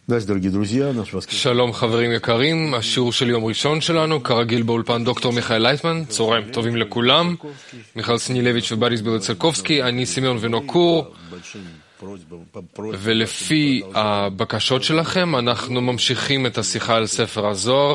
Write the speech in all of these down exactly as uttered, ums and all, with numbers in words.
שלום חברים יקרים, השיעור של יום ראשון שלנו, כרגיל באולפן דוקטור מיכאל לייטמן, צהריים טובים לכולם, מיכאל סנילביץ' ובריס בלצלקובסקי, אני סימיון ונוקור, ולפי הבקשות שלכם אנחנו ממשיכים את השיחה על ספר הזוהר,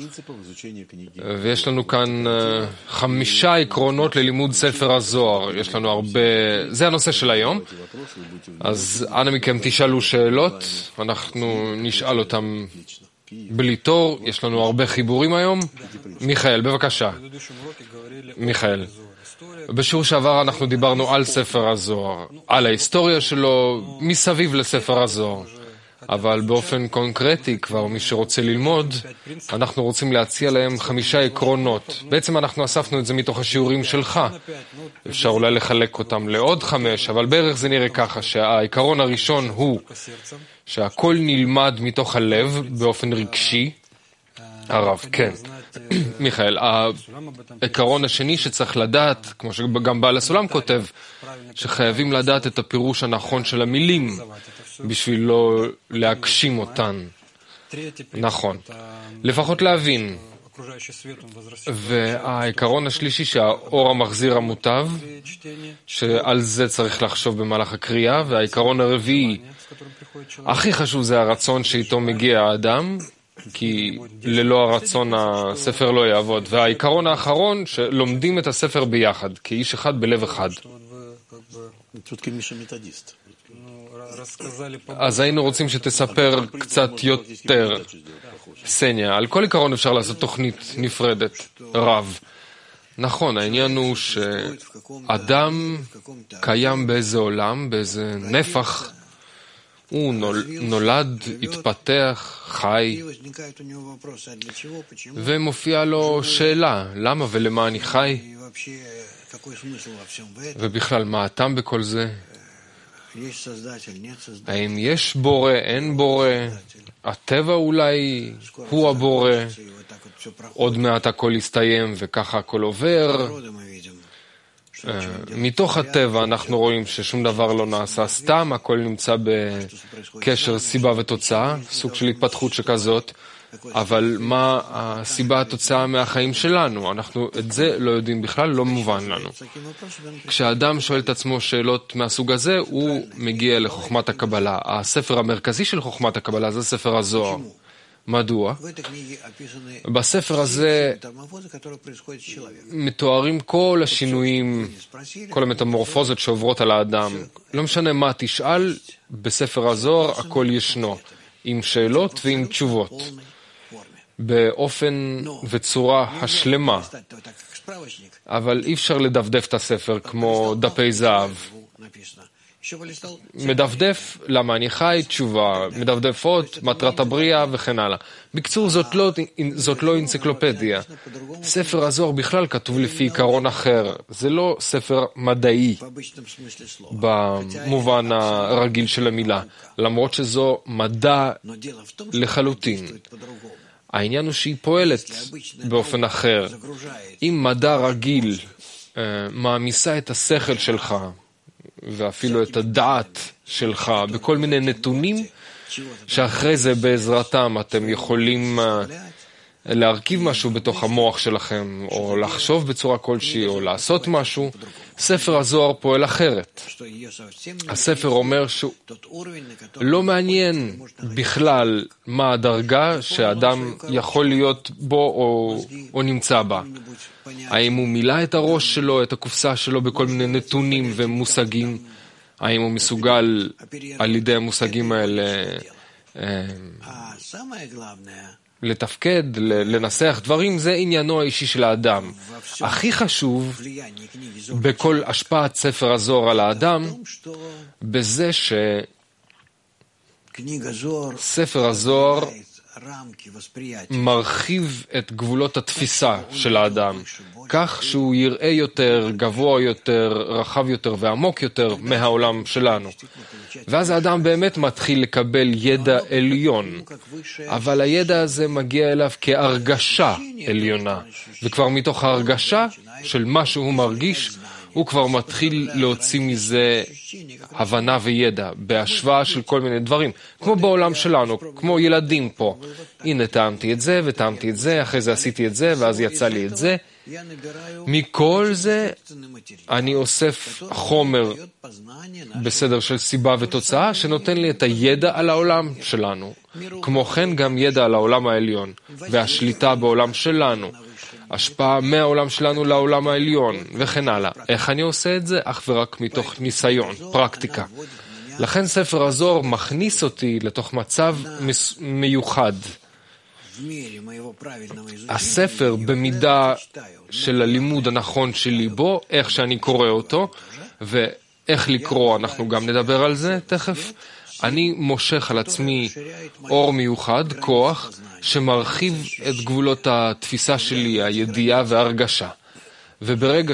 ויש לנו כאן חמישה עקרונות ללימוד ספר הזוהר, יש לנו הרבה, זה הנושא של היום, אז אנא מכם תשאלו שאלות, אנחנו נשאל אותם בלי תור, יש לנו הרבה חיבורים היום. מיכאל, בבקשה. מיכאל. בשיעור שעבר אנחנו דיברנו על ספר הזוהר, על ההיסטוריה שלו, מסביב לספר הזוהר. אבל באופן קונקרטי, כבר מי שרוצה ללמוד, אנחנו רוצים להציע להם חמישה עקרונות. בעצם אנחנו אספנו את זה מתוך השיעורים שלך. אפשר אולי לחלק אותם לעוד חמש, אבל בערך זה נראה ככה, שהעיקרון הראשון הוא שהכל נלמד מתוך הלב באופן רגשי. הרב, כן. מיכאל, העיקרון השני שצריך לדעת, כמו שגם בעל הסולם כותב, שחייבים לדעת את הפירוש הנכון של המילים, בשביל לא להגשים אותן. נכון. לפחות להבין. והעיקרון השלישי שהאור המחזיר המוטב, שעל זה צריך לחשוב במהלך הקריאה, והעיקרון הרביעי, הכי חשוב זה הרצון שאיתו מגיע האדם, כי ללא הרצון הספר לא יעבוד. והעיקרון האחרון, שלומדים את הספר ביחד, כאיש אחד בלב אחד. אז היינו רוצים שתספר קצת יותר, סניה. על כל עיקרון אפשר לעשות תוכנית נפרדת, רב. נכון, העניין הוא שאדם קיים באיזה עולם, באיזה נפח, הוא נולד, התפתח, חי, ומופיעה לו שאלה, למה ולמה אני חי? ובכלל, מה הטעם בכל זה? האם יש בורא, אין בורא? הטבע אולי הוא הבורא? עוד מעט הכל יסתיים וככה הכל עובר. מתוך הטבע אנחנו רואים ששום דבר לא נעשה סתם, הכל נמצא בקשר סיבה ותוצאה, סוג של התפתחות שכזאת. אבל מה הסיבה התוצאה מהחיים שלנו? אנחנו את זה לא יודעים בכלל, לא מובן לנו. כשאדם שואל את עצמו שאלות מהסוג הזה, הוא מגיע לחוכמת הקבלה. הספר המרכזי של חוכמת הקבלה זה ספר הזוהר. מדוע? בספר הזה מתוארים כל השינויים, כל המטמורפוזות שעוברות על האדם. לא משנה מה תשאל, בספר הזוהר הכל ישנו, עם שאלות ועם תשובות. באופן וצורה השלמה. אבל אי אפשר לדפדף את הספר כמו דפי זהב. מדפדף למה אני חי, תשובה, מדפדף עוד, מטרת הבריאה וכן הלאה. בקצור, זאת לא, זאת לא אנציקלופדיה. ספר הזוהר בכלל כתוב לפי עיקרון אחר. זה לא ספר מדעי במובן הרגיל של המילה, למרות שזו מדע לחלוטין. העניין הוא שהיא פועלת באופן אחר. אם מדע רגיל מעמיסה את השכל שלך, ואפילו את הדעת שלך, בכל מיני נתונים, שאחרי זה בעזרתם אתם יכולים להרכיב משהו בתוך המוח שלכם, או לחשוב בצורה כלשהי, או לעשות משהו, ספר הזוהר פועל אחרת. הספר אומר שהוא לא מעניין בכלל מה הדרגה שאדם יכול להיות בו או, או נמצא בה. האם הוא מילא את הראש שלו, את הקופסה שלו בכל מיני נתונים ומושגים, האם הוא מסוגל על ידי המושגים האלה לתפקד, לנסח דברים, זה עניינו האישי של האדם. הכי חשוב בכל השפעת ספר הזוהר על האדם, בזה שספר הזוהר מרחיב את גבולות התפיסה של האדם, כך שהוא יראה יותר, גבוה יותר, רחב יותר ועמוק יותר מהעולם שלנו. ואז האדם באמת מתחיל לקבל ידע עליון, אבל הידע הזה מגיע אליו כהרגשה עליונה, וכבר מתוך ההרגשה של מה שהוא מרגיש, הוא כבר מתחיל להוציא מזה הבנה וידע, בהשוואה של כל מיני דברים, כמו בעולם שלנו, כמו ילדים פה. הנה, טעמתי את זה וטעמתי את זה, אחרי זה עשיתי את זה, ואז יצא לי את זה. מכל זה אני אוסף חומר בסדר של סיבה ותוצאה, שנותן לי את הידע על העולם שלנו. כמו כן גם ידע על העולם העליון, והשליטה בעולם שלנו. השפעה מהעולם שלנו לעולם העליון, וכן הלאה. איך אני עושה את זה? אך ורק מתוך ניסיון, פרקטיקה. לכן ספר הזוהר מכניס אותי לתוך מצב מיוחד. הספר במידה של הלימוד הנכון שלי בו, איך שאני קורא אותו, ואיך לקרוא, אנחנו גם נדבר על זה תכף. אני מושך על עצמי אור מיוחד, כוח, שמרחיב את גבולות התפיסה שלי, הידיעה וההרגשה. וברגע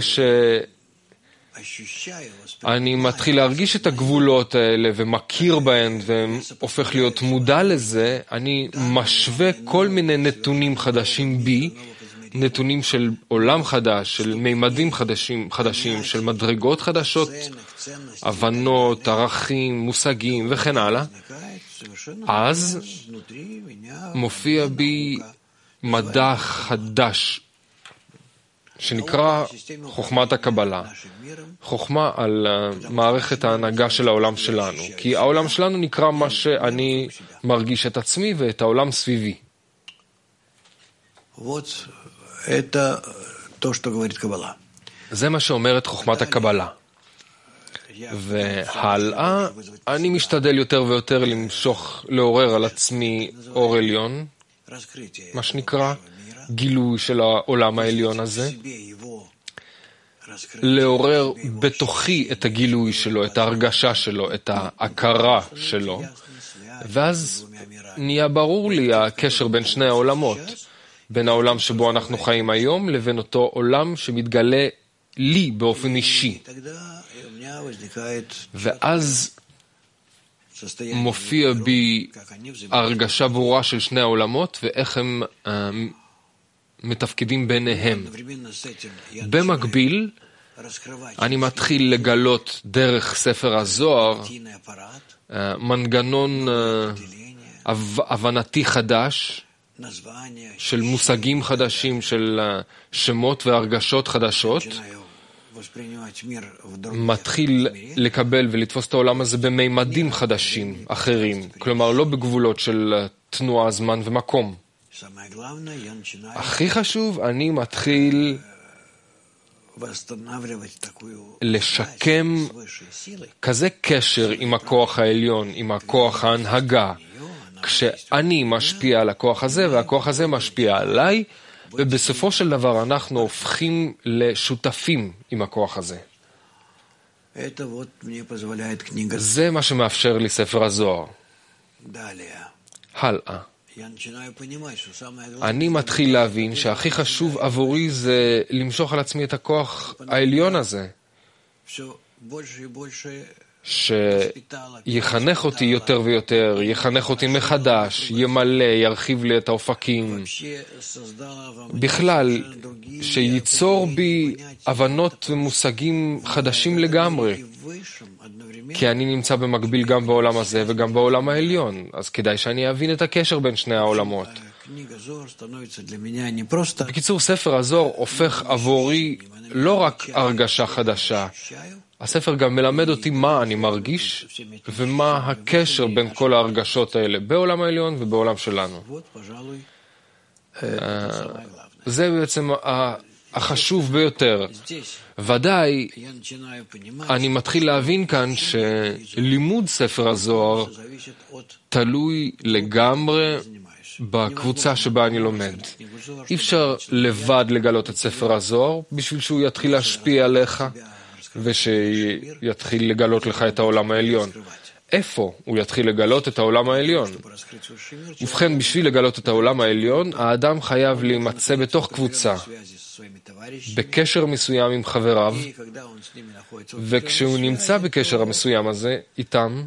שאני מתחיל להרגיש את הגבולות האלה ומכיר בהן והופך להיות מודע לזה, אני משווה כל מיני נתונים חדשים בי, נתונים של עולם חדש, של מימדים חדשים, חדשים, של מדרגות חדשות, הבנות, ערכים, מושגים וכן הלאה. אז מופיע בי מדע חדש, שנקרא חוכמת הקבלה. חוכמה על מערכת ההנהגה של העולם שלנו. כי העולם שלנו נקרא מה שאני מרגיש את עצמי ואת העולם סביבי. זה מה שאומרת חוכמת הקבלה. והלאה, אני משתדל יותר ויותר למשוך, לעורר על עצמי אור עליון, מה שנקרא, גילוי של העולם העליון הזה, לעורר בתוכי את הגילוי שלו, את ההרגשה שלו, את ההכרה שלו, ואז נהיה ברור לי הקשר בין שני העולמות, בין העולם שבו אנחנו חיים היום, לבין אותו עולם שמתגלה לי באופן אישי. ואז מופיע בי הרגשה ברורה של שני העולמות, ואיך הם uh, מתפקדים ביניהם. במקביל, אני מתחיל לגלות דרך ספר הזוהר, uh, מנגנון uh, הבנתי חדש, של מושגים חדשים, של uh, שמות והרגשות חדשות, מתחיל לקבל ולתפוס את העולם הזה במימדים חדשים, אחרים, כלומר לא בגבולות של תנועה, זמן ומקום. הכי חשוב, אני מתחיל לשקם כזה קשר עם הכוח העליון, עם הכוח ההנהגה, כשאני משפיע על הכוח הזה והכוח הזה משפיע עליי, ובסופו של דבר אנחנו הופכים לשותפים עם הכוח הזה. זה מה שמאפשר לי ספר הזוהר. הלאה. אני מתחיל להבין שהכי חשוב עבורי זה למשוך על עצמי את הכוח העליון הזה, שיחנך אותי יותר ויותר, יחנך אותי מחדש, ימלא, ירחיב לי את האופקים. בכלל, שייצור בי הבנות ומושגים חדשים לגמרי. כי אני נמצא במקביל גם בעולם הזה וגם בעולם העליון, אז כדאי שאני אבין את הקשר בין שני העולמות. בקיצור, ספר הזוהר הופך עבורי לא רק הרגשה חדשה, הספר גם מלמד אותי מה אני מרגיש ומה הקשר בין כל ההרגשות האלה בעולם העליון ובעולם שלנו. זה בעצם החשוב ביותר. ודאי, אני מתחיל להבין כאן שלימוד ספר הזוהר תלוי לגמרי בקבוצה שבה אני לומד. אי אפשר לבד לגלות את ספר הזוהר בשביל שהוא יתחיל להשפיע עליך ושיתחיל לגלות לך את העולם העליון. איפה הוא יתחיל לגלות את העולם העליון? ובכן, בשביל לגלות את העולם העליון, האדם חייב להימצא בתוך קבוצה. בקשר מסוים עם חבריו, וכשהוא נמצא בקשר המסוים הזה איתם,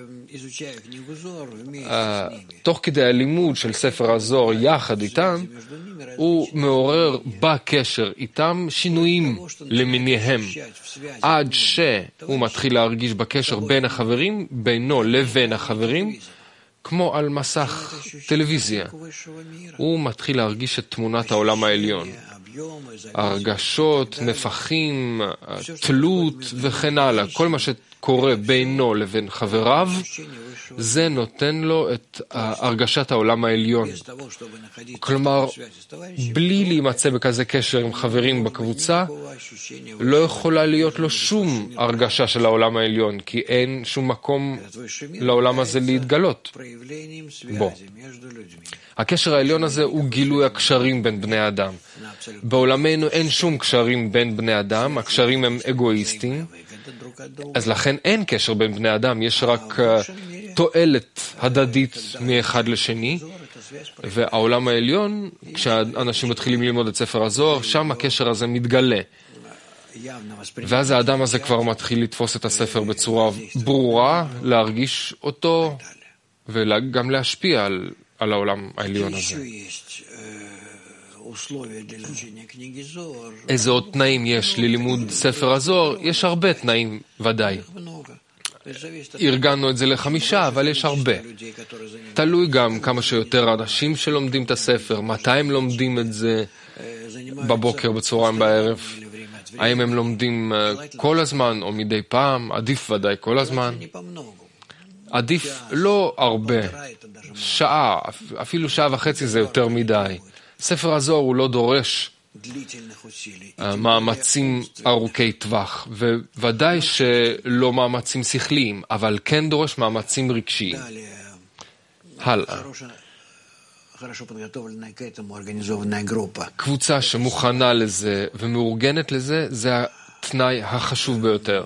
תוך כדי הלימוד של ספר הזוהר יחד איתם, הוא מעורר בקשר איתם שינויים למיניהם, עד שהוא מתחיל להרגיש בקשר בין החברים, בינו לבין החברים, כמו על מסך טלוויזיה. הוא מתחיל להרגיש את תמונת העולם העליון. הרגשות, נפחים, תלות וכן הלאה. כל מה שקורה בינו לבין חבריו, זה נותן לו את הרגשת העולם העליון. כלומר, בלי להימצא בכזה קשר עם חברים בקבוצה, לא יכולה להיות לו שום הרגשה של העולם העליון, כי אין שום מקום לעולם הזה להתגלות בו. הקשר העליון הזה הוא גילוי הקשרים בין בני אדם. בעולמנו אין שום קשרים בין בני אדם, הקשרים הם אגואיסטיים, אז לכן אין קשר בין בני אדם, יש רק תועלת הדדית מאחד לשני, והעולם העליון, כשאנשים מתחילים ללמוד את ספר הזוהר, שם הקשר הזה מתגלה. ואז האדם הזה כבר מתחיל לתפוס את הספר בצורה ברורה, להרגיש אותו, וגם להשפיע על, על העולם העליון הזה. איזה עוד תנאים יש ללימוד ספר הזוהר? יש הרבה תנאים ודאי. ארגנו את זה לחמישה, אבל יש הרבה. תלוי גם כמה שיותר אנשים שלומדים את הספר, מתי הם לומדים את זה, בבוקר, בצהריים, בערב. האם הם לומדים כל הזמן או מדי פעם? עדיף ודאי כל הזמן. עדיף לא הרבה. שעה, אפילו שעה וחצי זה יותר מדי. ספר הזוהר הוא לא דורש מאמצים ארוכי טווח, וודאי שלא מאמצים שכליים, אבל כן דורש מאמצים רגשיים. הלאה. קבוצה שמוכנה לזה ומאורגנת לזה, זה התנאי החשוב ביותר.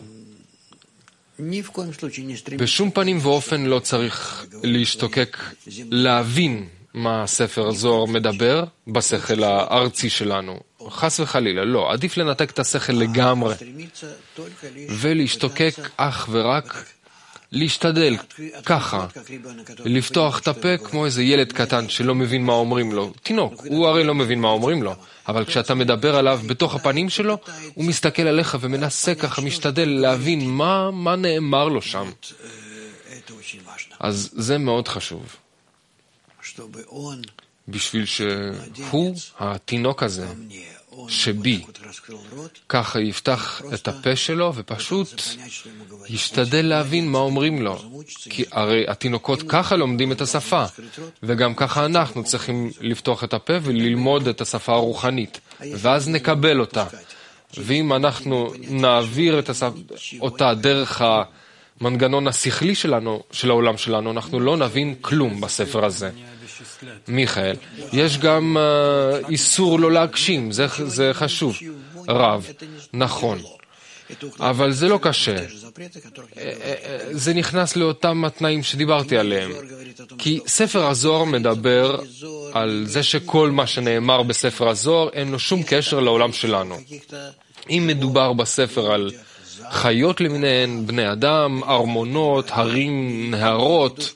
בשום פנים ואופן לא צריך להשתוקק להבין מה הספר הזוהר מדבר בשכל הארצי שלנו. חס וחלילה, לא. עדיף לנתק את השכל לגמרי ולהשתוקק אך ורק, להשתדל ככה, לפתוח את הפה כמו איזה ילד קטן שלא מבין מה אומרים לו. תינוק, הוא הרי לא מבין מה אומרים לו, אבל כשאתה מדבר עליו בתוך הפנים שלו, הוא מסתכל עליך ומנסה ככה, משתדל להבין מה, מה נאמר לו שם. אז זה מאוד חשוב. בשביל שהוא, התינוק הזה, שבי, ככה יפתח את הפה שלו ופשוט ישתדל להבין מה אומרים לו. כי הרי התינוקות ככה לומדים את השפה, וגם ככה אנחנו צריכים לפתוח את הפה וללמוד את השפה הרוחנית, ואז נקבל אותה. ואם אנחנו נעביר את השפה, אותה דרך המנגנון השכלי שלנו, של העולם שלנו, אנחנו לא נבין כלום בספר הזה. מיכאל, יש גם uh, איסור לא להגשים, זה, זה חשוב. רב, נכון. אבל זה לא קשה. זה נכנס לאותם התנאים שדיברתי עליהם. כי ספר הזוהר מדבר על זה שכל מה שנאמר בספר הזוהר אין לו שום קשר לעולם שלנו. אם מדובר בספר על חיות למיניהן, בני אדם, ארמונות, הרים, נהרות,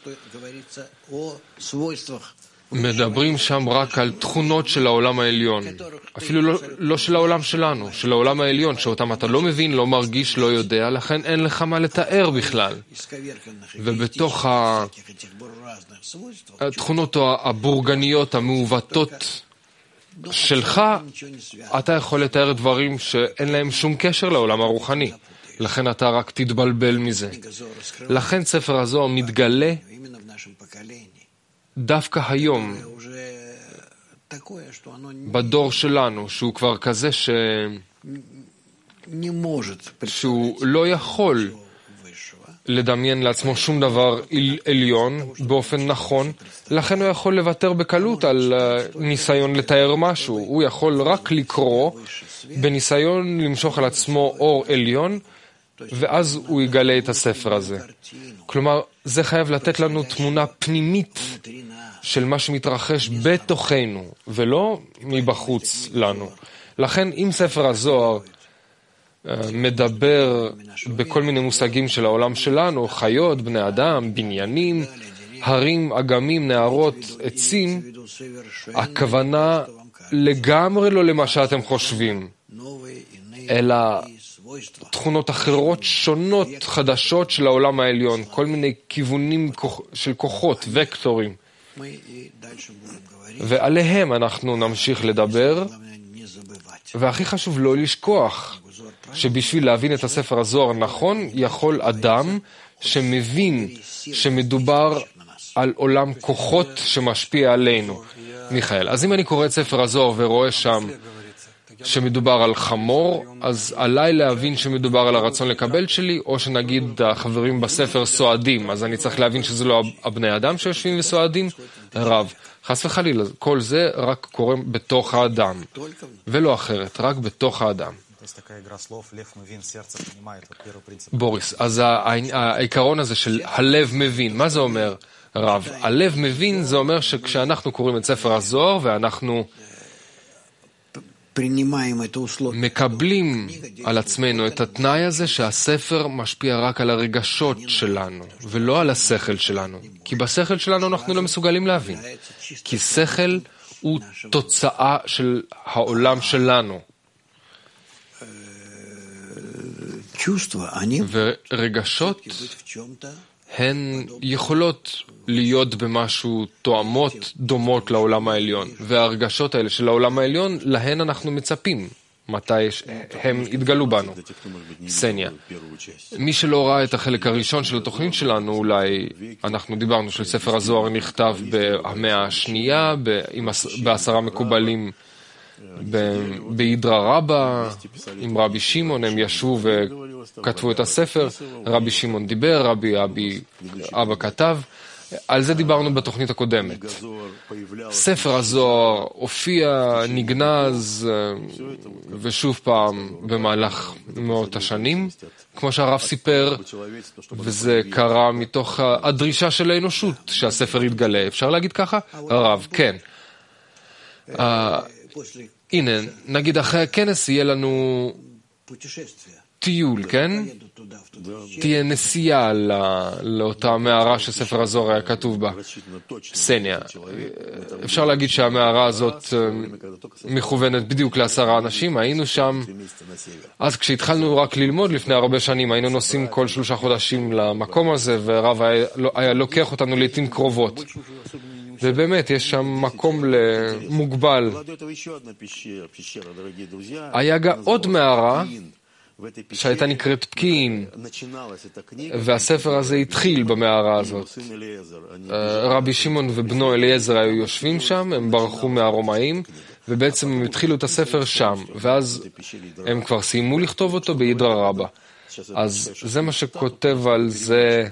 מדברים שם רק על תכונות של העולם העליון. אפילו לא, לא של העולם שלנו, של העולם העליון, שאותם אתה לא מבין, לא מרגיש, לא יודע, לכן אין לך מה לתאר בכלל. ובתוך התכונות הבורגניות, המעוותות שלך, אתה יכול לתאר דברים שאין להם שום קשר לעולם הרוחני. לכן אתה רק תתבלבל מזה. לכן ספר הזוהר מתגלה דווקא היום, בדור שלנו, שהוא כבר כזה ש... שהוא לא יכול לדמיין לעצמו שום דבר עליון באופן נכון, לכן הוא יכול לוותר בקלות על ניסיון לתאר משהו. הוא יכול רק לקרוא בניסיון למשוך על עצמו אור עליון, ואז הוא יגלה את הספר הזה. כלומר, זה חייב לתת לנו תמונה פנימית של מה שמתרחש בתוכנו, ולא מבחוץ לנו. לכן, אם ספר הזוהר מדבר בכל מיני מושגים של העולם שלנו, חיות, בני אדם, בניינים, הרים, אגמים, נהרות, עצים, הכוונה לגמרי לא למה שאתם חושבים, אלא תכונות אחרות שונות, חדשות של העולם העליון, כל מיני כיוונים של כוחות, וקטורים. ועליהם אנחנו נמשיך לדבר, והכי חשוב לא לשכוח שבשביל להבין את הספר הזוהר נכון, יכול אדם שמבין שמדובר על עולם כוחות שמשפיע עלינו. מיכאל, אז אם אני קורא את ספר הזוהר ורואה שם שמדובר על חמור, אז עליי להבין שמדובר על הרצון לקבל שלי, או שנגיד החברים בספר סועדים, אז אני צריך להבין שזה לא הבני אדם שיושבים וסועדים? רב, חס וחלילה, כל זה רק קורה בתוך האדם, ולא אחרת, רק בתוך האדם. בוריס, אז העיקרון הזה של הלב מבין, מה זה אומר? רב, הלב מבין זה אומר שכשאנחנו קוראים את ספר הזוהר ואנחנו מקבלים על עצמנו את התנאי הזה שהספר משפיע רק על הרגשות שלנו ולא על השכל שלנו, כי בשכל שלנו אנחנו לא מסוגלים להבין, כי שכל הוא תוצאה של העולם שלנו, ורגשות הן יכולות להיות במשהו תואמות, דומות לעולם העליון. וההרגשות האלה של העולם העליון, להן אנחנו מצפים, מתי הם יתגלו בנו. סניה, מי שלא ראה את החלק הראשון של התוכנית שלנו, אולי אנחנו דיברנו של ספר הזוהר נכתב במאה השנייה, בעשרה מקובלים בהידרה רבה, עם רבי שמעון, הם ישבו וכתבו את הספר, רבי שמעון דיבר, רבי אבי אבא כתב, על זה דיברנו בתוכנית הקודמת. ספר הזוהר הופיע, נגנז, ושוב פעם במהלך מאות השנים, כמו שהרב סיפר, וזה קרה מתוך הדרישה של האנושות שהספר יתגלה. אפשר להגיד ככה? הרב, כן. הנה, נגיד אחרי הכנס יהיה לנו טיול, כן? תהיה נסיעה לאותה מערה שספר הזוהר היה כתוב בה. סניה. אפשר להגיד שהמערה הזאת מכוונת בדיוק לעשרה אנשים, היינו שם. אז כשהתחלנו רק ללמוד לפני הרבה שנים, היינו נוסעים כל שלושה חודשים למקום הזה, והרב היה, היה לוקח אותנו לעתים קרובות. ובאמת, יש שם מקום למוגבל. היה גם עוד מערה שהייתה נקראת פקיעין, והספר הזה התחיל במערה הזאת. רבי שמעון ובנו אליעזר היו יושבים שם, הם ברחו מהרומאים, ובעצם הם התחילו את הספר שם, ואז הם כבר סיימו לכתוב אותו בהידרה רבה. אז זה מה שכותב על זה,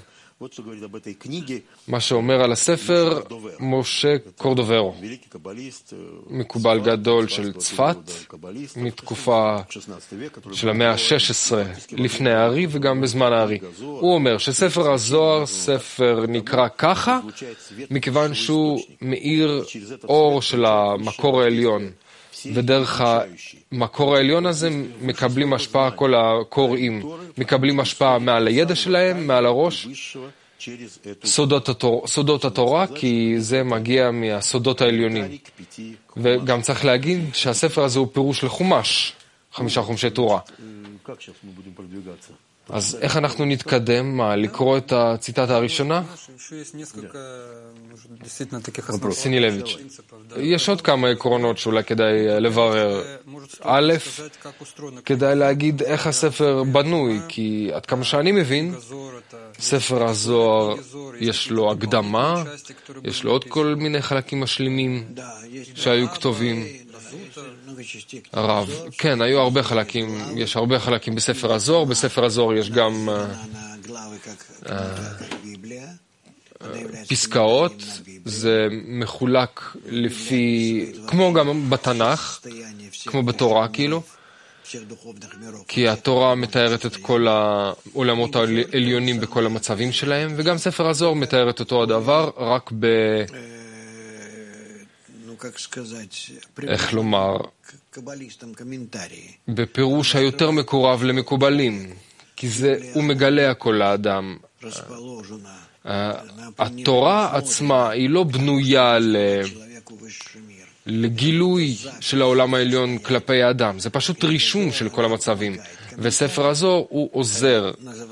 מה שאומר על הספר משה קורדוברו, מקובל גדול של צפת, מתקופה של המאה ה-שש עשרה לפני הארי וגם בזמן הארי. הוא אומר שספר הזוהר, ספר נקרא ככה, מכיוון שהוא מאיר אור של המקור העליון, ודרך המקור העליון הזה מקבלים השפעה כל הקוראים, מקבלים השפעה מעל הידע שלהם, מעל הראש, סודות התורה, סודות התורה, כי זה מגיע מהסודות העליונים. וגם צריך להגיד שהספר הזה הוא פירוש לחומש, חמישה חומשי תורה. אז איך אנחנו נתקדם? מה, לקרוא את הציטטה הראשונה? סינילביץ'. יש עוד כמה עקרונות שאולי כדאי לברר. א', כדאי להגיד איך הספר בנוי, כי עד כמה שאני מבין, ספר הזוהר יש לו הקדמה, יש לו עוד כל מיני חלקים משלימים שהיו כתובים. הרב, כן, היו הרבה חלקים, יש הרבה חלקים בספר הזוהר, בספר הזוהר יש גם פסקאות, זה מחולק לפי, כמו גם בתנ"ך, כמו בתורה כאילו, כי התורה מתארת את כל העולמות העליונים בכל המצבים שלהם, וגם ספר הזוהר מתארת אותו הדבר, רק ב... איך לומר, בפירוש היותר מקורב למקובלים, כי זה, הוא מגלה הכל לאדם. התורה עצמה היא לא בנויה ל... לגילוי של העולם העליון כלפי האדם. זה פשוט רישום של כל המצבים. וספר הזוהר הוא עוזר.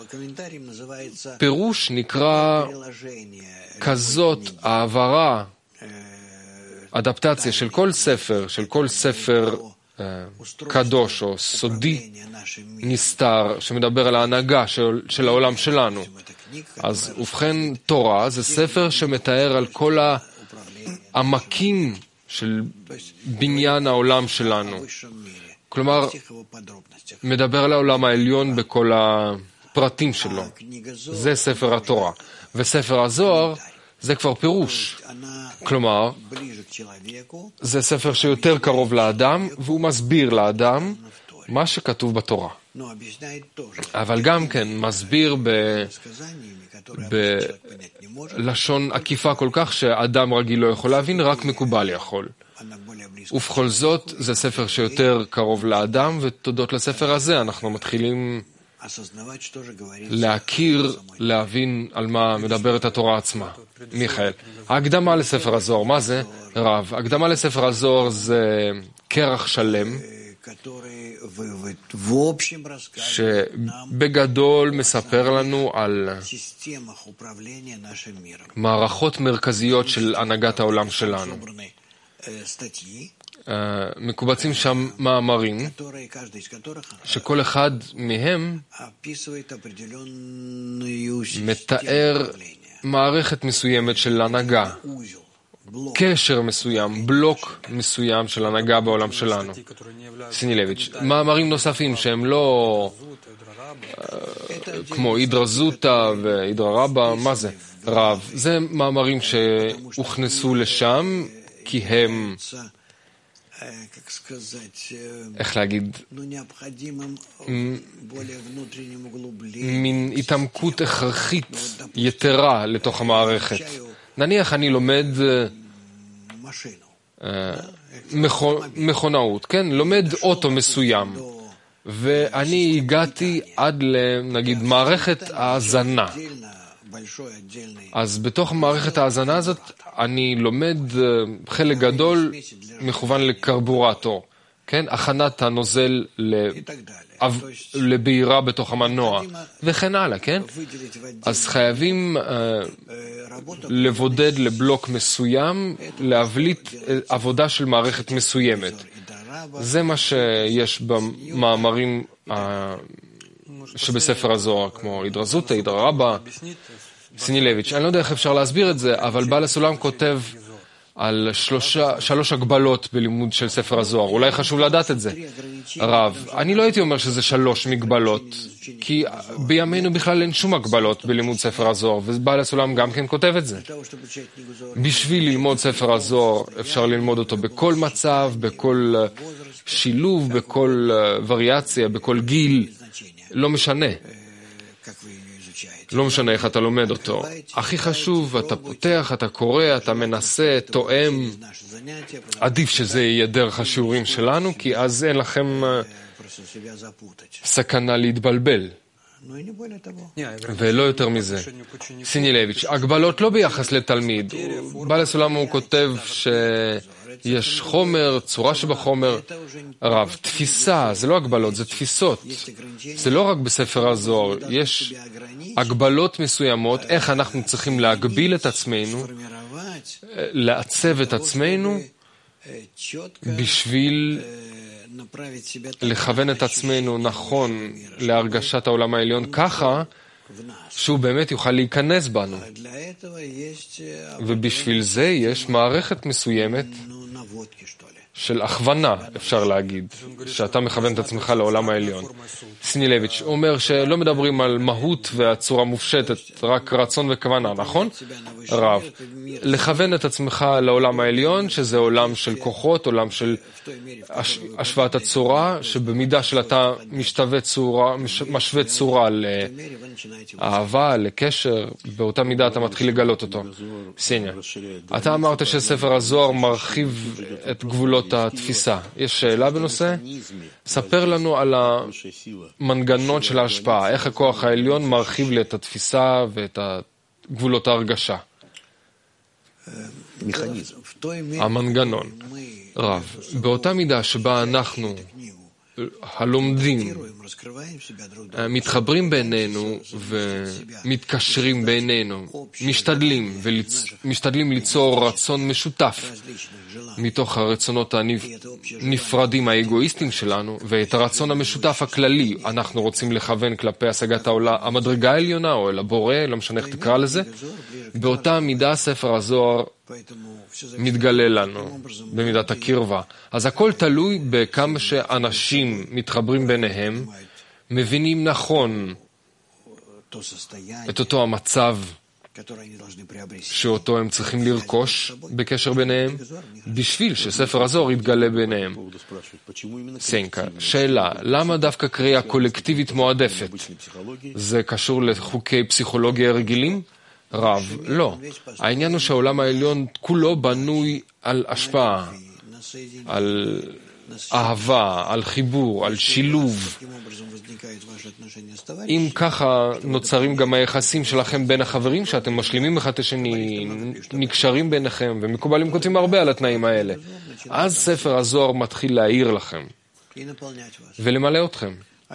פירוש נקרא כזאת העברה, אדפטציה של כל ספר, של כל ספר קדוש או סודי נסתר, שמדבר על ההנהגה של, של העולם שלנו. אז ובכן, תורה זה ספר שמתאר על כל העמקים של בניין העולם שלנו. כלומר, מדבר על העולם העליון בכל הפרטים שלו. זה ספר התורה. וספר הזוהר זה כבר פירוש. כלומר, זה ספר שיותר קרוב לאדם, והוא מסביר לאדם מה שכתוב בתורה. אבל גם כן מסביר ב... בלשון עקיפה כל כך שאדם רגיל לא יכול להבין, רק מקובל יכול. ובכל זאת, זה ספר שיותר קרוב לאדם, ותודות לספר הזה אנחנו מתחילים להכיר, להבין על מה מדברת התורה עצמה. מיכאל, ההקדמה לספר הזוהר, מה זה? רב, ההקדמה לספר הזוהר זה כרך שלם, שבגדול מספר לנו על מערכות מרכזיות של הנהגת העולם שלנו. מקובצים שם מאמרים, שכל אחד מהם מתאר מערכת מסוימת של הנהגה, קשר מסוים, בלוק מסוים של הנהגה בעולם שלנו. סינילביץ', מאמרים נוספים שהם לא כמו אידרא זוטא ואידרא רבא, מה זה? רב. זה מאמרים שהוכנסו לשם כי הם, איך להגיד, מין התעמקות הכרחית יתרה לתוך המערכת. נניח אני לומד מכונאות, כן? לומד אוטו מסוים, ואני הגעתי עד לנגיד מערכת ההזנה. אז בתוך מערכת ההזנה הזאת אני לומד חלק גדול מכוון לקרבורטור, כן? הכנת הנוזל לבעירה בתוך המנוע, וכן הלאה, כן? אז חייבים לבודד לבלוק מסוים, להבליט עבודה של מערכת מסוימת. זה מה שיש במאמרים שבספר הזוהר, כמו אידרא זוטא, אידרא רבא, סינילביץ'. אני לא יודע איך אפשר להסביר את זה, אבל בעל הסולם כותב על שלושה, שלוש הגבלות בלימוד של ספר הזוהר. אולי חשוב לדעת את זה. רב, אני לא הייתי אומר שזה שלוש מגבלות, כי בימינו בכלל אין שום הגבלות בלימוד ספר הזוהר, ובעל הסולם גם כן כותב את זה. בשביל ללמוד ספר הזוהר אפשר ללמוד אותו בכל מצב, בכל שילוב, בכל וריאציה, בכל גיל, לא משנה. לא משנה איך אתה לומד אותו. הכי חשוב, אתה פותח, אתה קורא, אתה מנסה, תואם. עדיף שזה יהיה דרך השיעורים שלנו, כי אז אין לכם סכנה להתבלבל. ולא יותר מזה. סינילביץ', הגבלות לא ביחס לתלמיד. בעל הסולם הוא כותב שיש חומר, צורה שבחומר. רב, תפיסה, זה לא הגבלות, זה תפיסות. זה לא רק בספר הזוהר. יש הגבלות מסוימות, איך אנחנו צריכים להגביל את עצמנו, לעצב את עצמנו, בשביל לכוון את עצמנו נכון להרגשת העולם העליון ככה, שהוא באמת יוכל להיכנס בנו. ובשביל זה יש מערכת מסוימת של הכוונה, אפשר להגיד, שאתה מכוון את עצמך לעולם העליון. סינילביץ' אומר שלא מדברים על מהות והצורה מופשטת, רק רצון וכוונה, נכון? רב, לכוון את עצמך לעולם העליון, שזה עולם של כוחות, עולם של השוואת הצורה, שבמידה של אתה משתווה צורה, משווה צורה לאהבה, לקשר, באותה מידה אתה מתחיל לגלות אותו. סיניה, אתה אמרת שספר הזוהר מרחיב את גבולות גבולות התפיסה. יש שאלה בנושא? ספר לנו על המנגנון של ההשפעה, איך הכוח העליון מרחיב לי את התפיסה ואת גבולות ההרגשה. המנגנון. רב, באותה מידה שבה אנחנו הלומדים מתחברים בינינו ומתקשרים בינינו, משתדלים, וליצ... משתדלים ליצור רצון משותף מתוך הרצונות הנפרדים האגואיסטיים שלנו, ואת הרצון המשותף הכללי אנחנו רוצים לכוון כלפי השגת העולה, המדרגה העליונה או אל הבורא, לא משנה איך תקרא לזה. באותה מידה ספר הזוהר מתגלה לנו במידת הקרבה. אז הכל תלוי בכמה שאנשים מתחברים ביניהם, מבינים נכון את אותו המצב שאותו הם צריכים לרכוש בקשר ביניהם, בשביל שספר הזוהר יתגלה ביניהם. סנקה, שאלה, למה דווקא קריאה קולקטיבית מועדפת? זה קשור לחוקי פסיכולוגיה רגילים? רב, לא. העניין הוא שהעולם העליון כולו בנוי על השפעה, על אהבה, על חיבור, על שילוב. אם ככה נוצרים גם היחסים שלכם בין החברים, שאתם משלימים אחד את השני, נקשרים ביניכם, ומקובלים כותבים הרבה על התנאים האלה. אז ספר הזוהר מתחיל להעיר לכם ולמלא אתכם.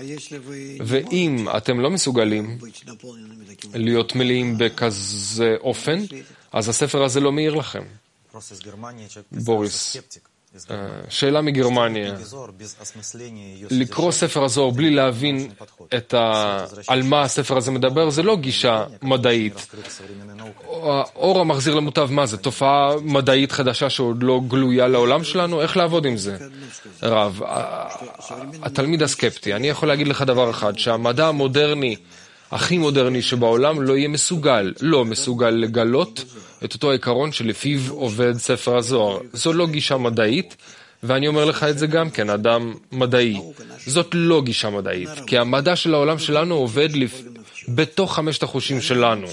ואם אתם לא מסוגלים להיות מלאים בכזה אופן, אז הספר הזה לא מאיר לכם. בוריס, שאלה מגרמניה. לקרוא ספר הזוהר בלי להבין את ה... על מה הספר הזה מדבר, זה לא גישה מדעית. האור המחזיר למוטב, מה זה? תופעה מדעית חדשה שעוד לא גלויה לעולם שלנו? איך לעבוד עם זה? רב, התלמיד הסקפטי, אני יכול להגיד לך דבר אחד, שהמדע המודרני, הכי מודרני שבעולם, לא יהיה מסוגל, לא מסוגל לגלות את אותו העיקרון שלפיו עובד ספר הזוהר. זו לא גישה מדעית, ואני אומר לך את זה גם כן, אדם מדעי. זאת לא גישה מדעית, כי המדע של העולם שלנו עובד לפ... בתוך חמשת החושים שלנו.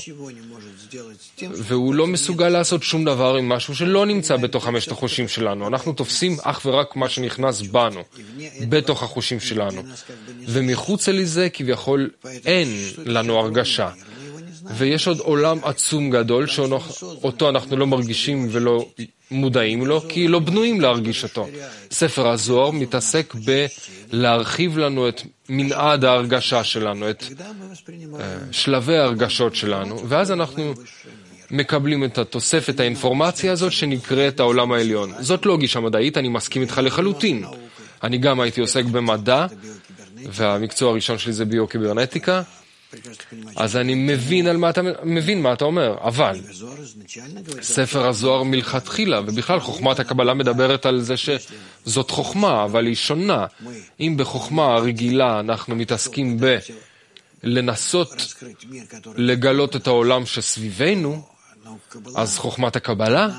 והוא לא מסוגל לעשות שום דבר עם משהו שלא נמצא בתוך חמשת החושים שלנו. אנחנו תופסים אך ורק מה שנכנס בנו, בתוך החושים שלנו. ומחוץ לזה כביכול אין לנו הרגשה. ויש עוד עולם עצום גדול שאותו אנחנו לא מרגישים ולא מודעים לו, כי לא בנויים להרגיש אותו. ספר הזוהר מתעסק בלהרחיב לנו את מנעד ההרגשה שלנו, את שלבי ההרגשות שלנו, ואז אנחנו מקבלים את התוספת האינפורמציה הזאת שנקראת העולם העליון. זאת לא גישה מדעית, אני מסכים איתך לחלוטין. אני גם הייתי עוסק במדע, והמקצוע הראשון שלי זה ביוקיברנטיקה, אז אני מבין על מה אתה מבין מה אתה אומר, אבל ספר הזוהר מלכתחילה, ובכלל חוכמת הקבלה מדברת על זה שזאת חוכמה, אבל היא שונה. אם בחוכמה הרגילה אנחנו מתעסקים ב לנסות לגלות את העולם שסביבנו, אז חוכמת הקבלה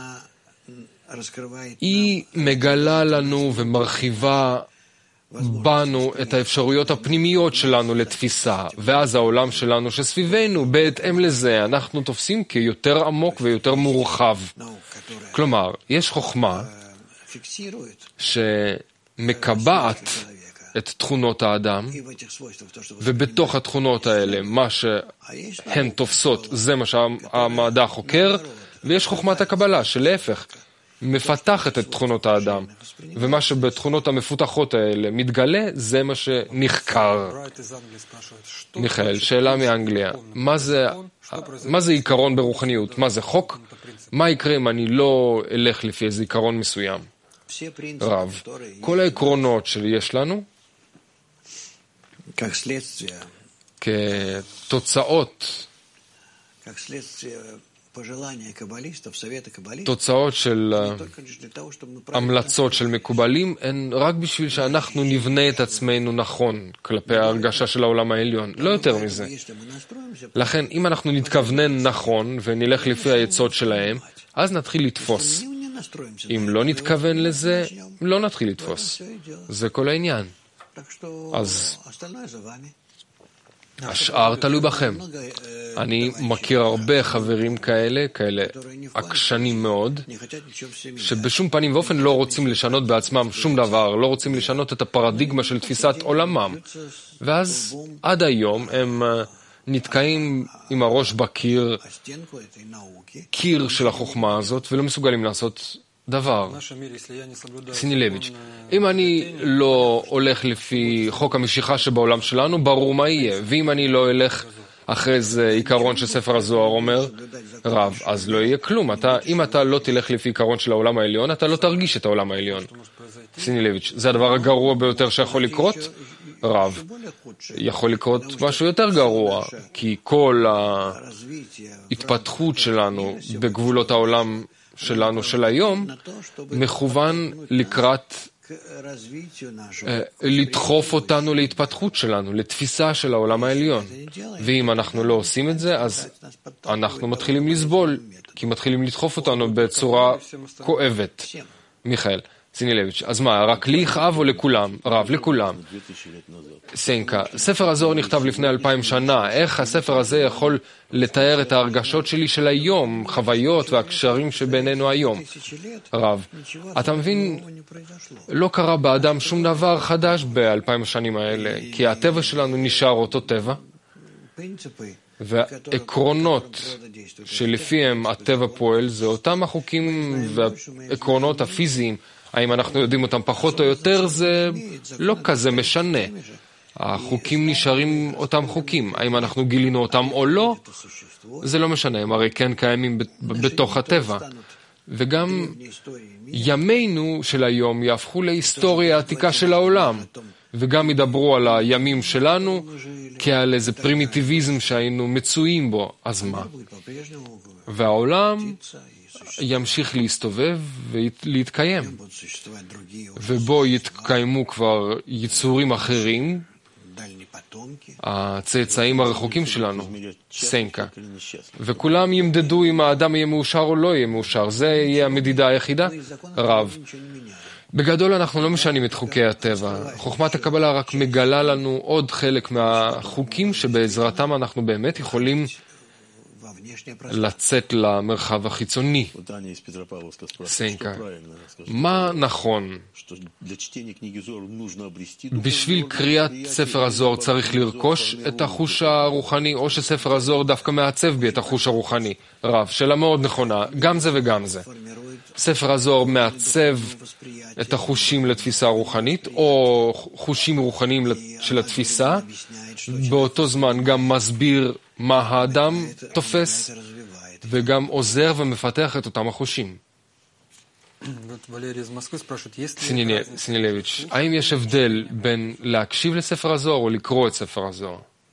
היא מגלה לנו ומרחיבה בנו את האפשרויות הפנימיות שלנו לתפיסה, ואז העולם שלנו שסביבנו, בהתאם לזה, אנחנו תופסים כיותר עמוק ויותר מורחב. כלומר, יש חוכמה שמקבעת את תכונות האדם, ובתוך התכונות האלה, מה שהן תופסות, זה מה שהמדע חוקר, ויש חוכמת הקבלה, שלהפך, מפתחת את תכונות האדם, ומה שבתכונות המפותחות האלה מתגלה, זה מה שנחקר. מיכאל, שאלה מאנגליה, מה זה, מה זה עיקרון ברוחניות? מה זה חוק? מה יקרה אם אני לא אלך לפי איזה עיקרון מסוים? רב, כל העקרונות שיש לנו, כתוצאות, תוצאות של המלצות של מקובלים הן רק בשביל שאנחנו נבנה את עצמנו נכון כלפי ההרגשה של העולם העליון, לא יותר מזה. לכן אם אנחנו נתכוונן נכון ונלך לפי היצוד שלהם, אז נתחיל לתפוס. אם לא נתכוון לזה, לא נתחיל לתפוס. זה כל העניין. אז השאר תלוי בכם. אני מכיר הרבה חברים כאלה, כאלה עקשנים מאוד, שבשום פנים ואופן לא רוצים לשנות בעצמם שום דבר, לא רוצים לשנות את הפרדיגמה של תפיסת עולמם. ואז עד היום הם נתקעים עם הראש בקיר, קיר של החוכמה הזאת, ולא מסוגלים לעשות דבר. סינילביץ', אם אני לא הולך לפי חוק המשיכה שבעולם שלנו, ברור מה יהיה. ואם אני לא אלך אחרי זה עיקרון שספר הזוהר אומר, רב, אז לא יהיה כלום. אתה, אם אתה לא תלך לפי עיקרון של העולם העליון, אתה לא תרגיש את העולם העליון. סינילביץ', זה הדבר הגרוע ביותר שיכול לקרות? רב, יכול לקרות משהו יותר גרוע, כי כל ההתפתחות שלנו בגבולות העולם שלנו של היום, מכוון לקראת לדחוף אותנו להתפתחות שלנו, לתפיסה של העולם העליון. ואם אנחנו לא עושים את זה, אז אנחנו מתחילים לסבול, כי מתחילים לדחוף אותנו בצורה כואבת. מיכאל, סינילביץ', אז מה, רק לי יכאב או לכולם? רב, לכולם. סנקה, ספר הזוהר נכתב לפני אלפיים שנה. איך הספר הזה יכול לתאר את ההרגשות שלי של היום, חוויות והקשרים שבינינו היום? רב, אתה מבין, לא קרה באדם שום דבר חדש באלפיים השנים האלה, כי הטבע שלנו נשאר אותו טבע, והעקרונות שלפיהם הטבע פועל זה אותם החוקים והעקרונות הפיזיים. האם אנחנו יודעים אותם פחות או יותר, זה לא כזה משנה. החוקים נשארים אותם חוקים. האם אנחנו גילינו אותם או לא, זה לא משנה. הם הרי כן קיימים בתוך הטבע. וגם ימינו של היום יהפכו להיסטוריה העתיקה של העולם. וגם ידברו על הימים שלנו כעל איזה פרימיטיביזם שהיינו מצויים בו. אז מה? והעולם ימשיך להסתובב ולהתקיים. ובו יתקיימו כבר יצורים אחרים, הצאצאים הרחוקים שלנו, סנקה. וכולם ימדדו אם האדם יהיה מאושר או לא יהיה מאושר. זה יהיה המדידה היחידה? רב. בגדול אנחנו לא משנים את חוקי הטבע. חוכמת הקבלה רק מגלה לנו עוד חלק מהחוקים שבעזרתם אנחנו באמת יכולים לצאת למרחב החיצוני. סנקה, מה נכון? בשביל קריאת ספר הזוהר צריך לרכוש את החוש הרוחני, או שספר הזוהר דווקא מעצב בי את החוש הרוחני? רב, שאלה מאוד נכונה, גם זה וגם זה. ספר הזוהר מעצב את החושים לתפיסה רוחנית, או חושים רוחניים של התפיסה, באותו זמן גם מסביר מה האדם תופס, וגם עוזר ומפתח את אותם החושים. סינילביץ', האם יש הבדל בין להקשיב לספר הזוהר או לקרוא את ספר הזוהר?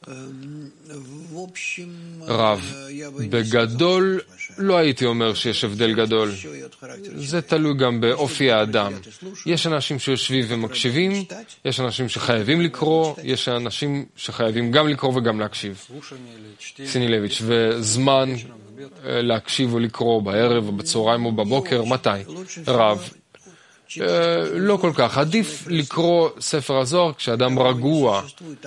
רב, בגדול לא הייתי אומר שיש הבדל גדול. זה תלוי גם באופי האדם. יש אנשים שיושבים ומקשיבים, יש אנשים שחייבים לקרוא, יש אנשים שחייבים גם לקרוא וגם להקשיב. סינילביץ', וזמן להקשיב או לקרוא בערב או בצהריים או בבוקר, מתי? רב, לא כל כך. עדיף לקרוא ספר הזוהר כשאדם רגוע,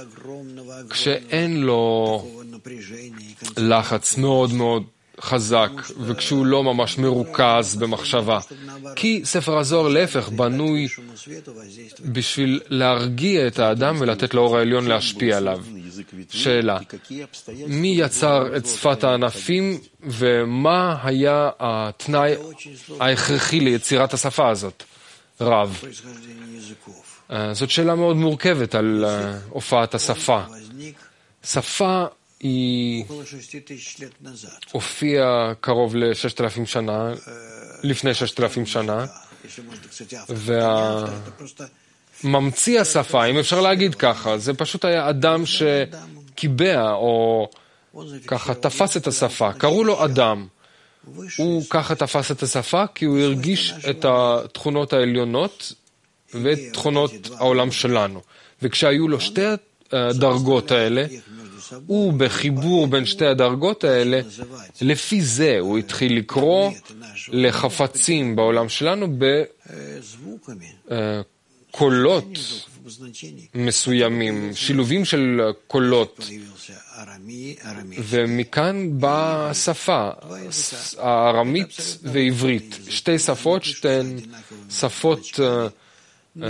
כשאין לו לחץ מאוד מאוד חזק, וכשהוא לא ממש מרוכז במחשבה. כי ספר הזוהר להפך בנוי בשביל להרגיע את האדם ולתת לאור העליון להשפיע עליו. שאלה, מי יצר את שפת הענפים ומה היה התנאי ההכרחי ליצירת השפה הזאת? רב, זאת שאלה מאוד מורכבת על הופעת השפה. שפה היא הופיעה קרוב לששת אלפים שנה, לפני ששת אלפים שנה, והממציא השפה, אם אפשר להגיד ככה, זה פשוט היה אדם שקיבע או ככה תפס את השפה, קראו לו אדם. הוא ככה תפס את השפה כי הוא הרגיש את התכונות העליונות ואת תכונות העולם שלנו. וכשהיו לו שתי הדרגות האלה, הוא בחיבור בין שתי הדרגות האלה, לפי זה הוא התחיל לקרוא לחפצים בעולם שלנו קולות מסוימים, שילובים של קולות, ומכאן באה שפה, הארמית ועברית, שתי שפות, שתיהן שפות uh, uh,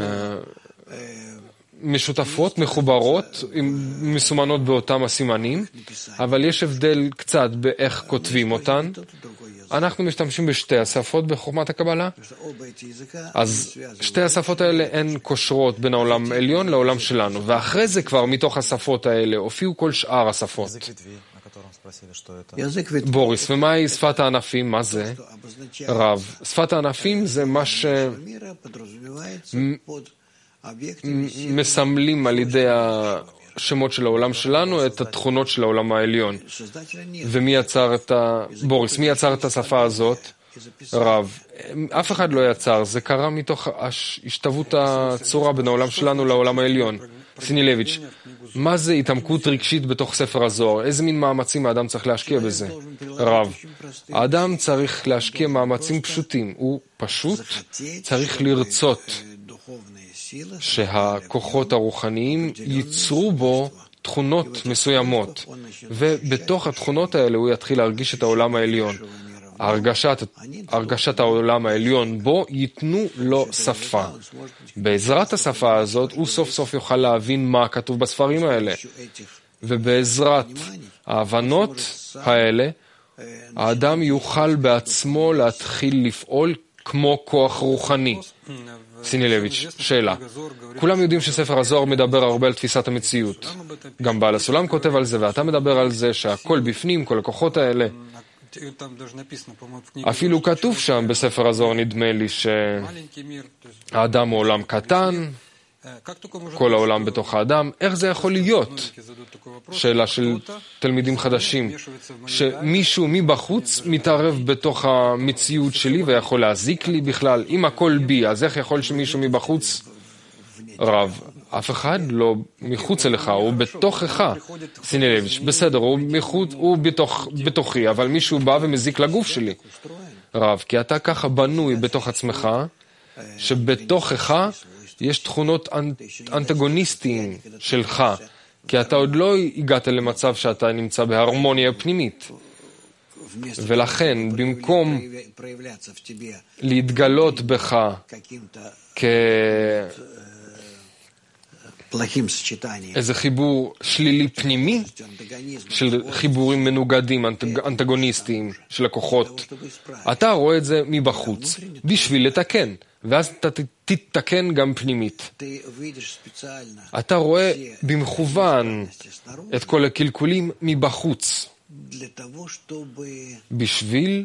משותפות, מחוברות, מסומנות באותם הסימנים, אבל יש הבדל קצת באיך כותבים אותן. אנחנו משתמשים בשתי השפות בחוכמת הקבלה, אז שתי השפות האלה הן קושרות בין העולם העליון לעולם שלנו, ואחרי זה כבר מתוך השפות האלה הופיעו כל שאר השפות. בוריס, ומהי שפת הענפים? מה זה? רב. שפת הענפים זה מה ש... מסמלים על ידי השמות של העולם שלנו את התכונות של העולם העליון. ומי יצר את ה... בוריס, מי יצר את השפה הזאת? רב. אף אחד לא יצר, זה קרה מתוך השתוות הצורה בין העולם שלנו לעולם העליון. סינילביץ', מה זה התעמקות רגשית בתוך ספר הזוהר? איזה מין מאמצים האדם צריך להשקיע בזה? רב. האדם צריך להשקיע מאמצים פשוטים. הוא פשוט צריך לרצות שהכוחות הרוחניים ייצרו בו תכונות מסוימות, ובתוך התכונות האלה הוא יתחיל להרגיש את העולם העליון. הרגשת, הרגשת העולם העליון בו ייתנו לו שפה. בעזרת השפה הזאת הוא סוף סוף יוכל להבין מה כתוב בספרים האלה. ובעזרת ההבנות האלה, האדם יוכל בעצמו להתחיל לפעול כמו כוח רוחני. סינילביץ', שאלה. כולם יודעים שספר הזוהר מדבר הרבה על תפיסת המציאות. גם בעל הסולם כותב על זה, ואתה מדבר על זה שהכל בפנים, כל הכוחות האלה. אפילו כתוב שם בספר הזוהר, נדמה לי, שהאדם הוא עולם קטן, כל העולם בתוך האדם. איך זה יכול להיות? שאלה של תלמידים חדשים, שמישהו מבחוץ מתערב בתוך המציאות שלי ויכול להזיק לי בכלל. אם הכל בי, אז איך יכול שמישהו מבחוץ? רב, אף אחד לא מחוץ אליך, הוא בתוכך. סינילביץ', בסדר, הוא, מחוץ, הוא בתוך, בתוכי, אבל מישהו בא ומזיק לגוף שלי. רב, כי אתה ככה בנוי בתוך עצמך, שבתוכך יש תכונות אנטגוניסטיים שלך, כי אתה עוד לא הגעת למצב שאתה נמצא בהרמוניה פנימית. ולכן, במקום להתגלות בך כאיזה חיבור שלילי פנימי, של חיבורים מנוגדים, אנטגוניסטיים של הכוחות, אתה רואה את זה מבחוץ, בשביל לתקן. ואז אתה תתקן גם פנימית. אתה רואה במכוון את כל הקלקולים מבחוץ. בשביל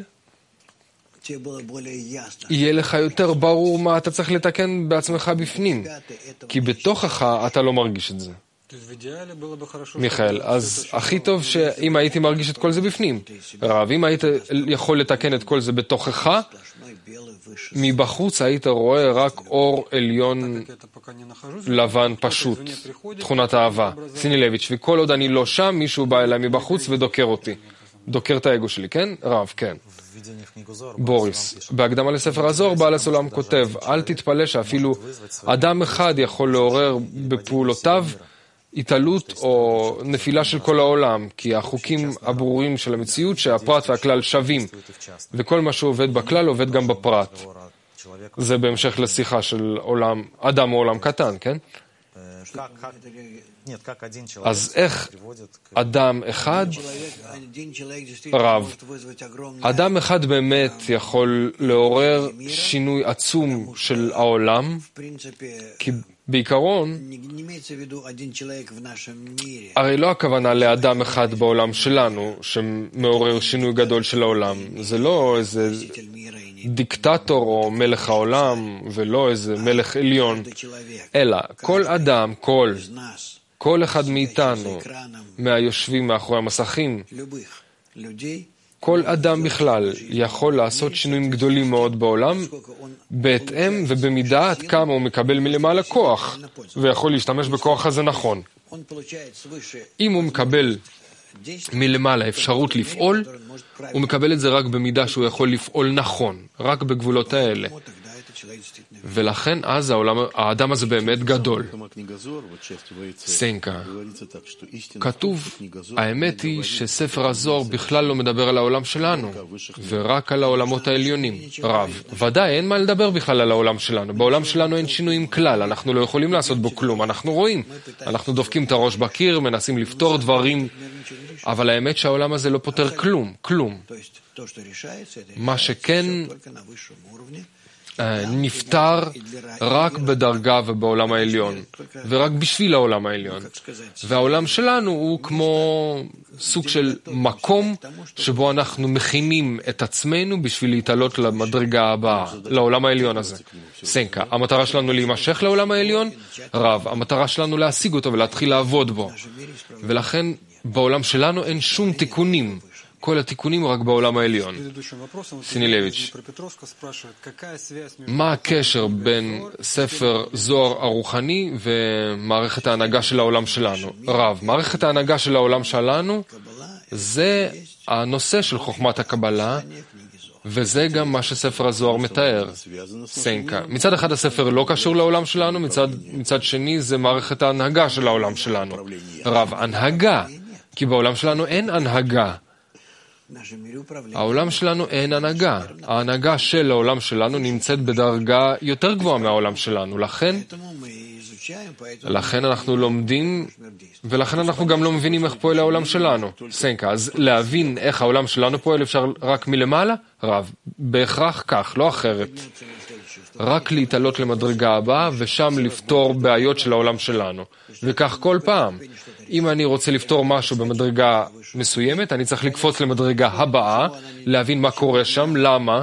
יהיה לך יותר ברור מה אתה צריך לתקן בעצמך בפנים. כי בתוכך אתה לא מרגיש את זה. מיכאל, אז הכי טוב שאם הייתי מרגיש את כל זה בפנים. רב, אם היית יכול לתקן את כל זה בתוכך, מבחוץ היית רואה רק אור עליון לבן פשוט, תכונת האהבה. סינילביץ', וכל עוד אני לא שם, מישהו בא אליי מבחוץ ודוקר אותי. דוקר את האגו שלי, כן? רב, כן. בוריס, בהקדמה לספר הזוהר, בעל הסולם כותב, אל תתפלא שאפילו אדם אחד יכול לעורר בפעולותיו התעלות או נפילה של כל העולם, כי החוקים הברורים של המציאות שהפרט והכלל שווים, וכל מה שעובד בכלל עובד גם בפרט. זה בהמשך לשיחה של עולם, אדם או עולם קטן, כן? אז איך אדם אחד, רב, אדם אחד באמת יכול לעורר שינוי עצום של העולם, כי בעיקרון, הרי לא הכוונה לאדם אחד בעולם שלנו שמעורר שינוי גדול של העולם. זה לא איזה דיקטטור או מלך העולם ולא איזה מלך עליון, אלא כל אדם, כל, כל אחד מאיתנו, מהיושבים מאחורי המסכים, כל אדם בכלל יכול לעשות שינויים גדולים מאוד בעולם, בהתאם ובמידה עד כמה הוא מקבל מלמעלה כוח, ויכול להשתמש בכוח הזה נכון. אם הוא מקבל מלמעלה אפשרות לפעול, הוא מקבל את זה רק במידה שהוא יכול לפעול נכון, רק בגבולות האלה. ולכן אז העולם, האדם הזה באמת גדול. סנקה. כתוב, האמת היא שספר הזוהר בכלל לא מדבר על העולם שלנו, ורק על העולמות העליונים. רב, ודאי, אין מה לדבר בכלל על העולם שלנו. בעולם שלנו אין שינויים כלל, אנחנו לא יכולים לעשות בו כלום, אנחנו רואים. אנחנו דופקים את הראש בקיר, מנסים לפתור דברים, אבל האמת שהעולם הזה לא פותר כלום, כלום. מה שכן נפטר רק בדרגה ובעולם העליון, ורק בשביל העולם העליון. והעולם שלנו הוא כמו סוג של מקום שבו אנחנו מכינים את עצמנו בשביל להתעלות למדרגה הבאה, לעולם העליון הזה. סנקה, המטרה שלנו להימשך לעולם העליון, רב, המטרה שלנו להשיג אותו ולהתחיל לעבוד בו. ולכן בעולם שלנו אין שום תיקונים. כל התיקונים רק בעולם העליון. סינילביץ', מה הקשר בין ספר זוהר הרוחני ומערכת ההנהגה של העולם שלנו? רב, מערכת ההנהגה של העולם שלנו זה הנושא של חוכמת הקבלה, וזה גם מה שספר הזוהר מתאר. סנקה. מצד אחד הספר לא קשור לעולם שלנו, מצד, מצד שני זה מערכת ההנהגה של העולם שלנו. רב, הנהגה, כי בעולם שלנו אין הנהגה. העולם שלנו אין הנהגה. ההנהגה של העולם שלנו נמצאת בדרגה יותר גבוהה מהעולם שלנו. לכן, לכן אנחנו לומדים, ולכן אנחנו גם לא מבינים איך פועל העולם שלנו. סנקה, אז להבין איך העולם שלנו פועל אפשר רק מלמעלה? רב, בהכרח כך, לא אחרת. רק להתעלות למדרגה הבאה, ושם לפתור בעיות של העולם שלנו. וכך כל פעם. אם אני רוצה לפתור משהו במדרגה מסוימת, אני צריך לקפוץ למדרגה הבאה, להבין מה קורה שם, למה,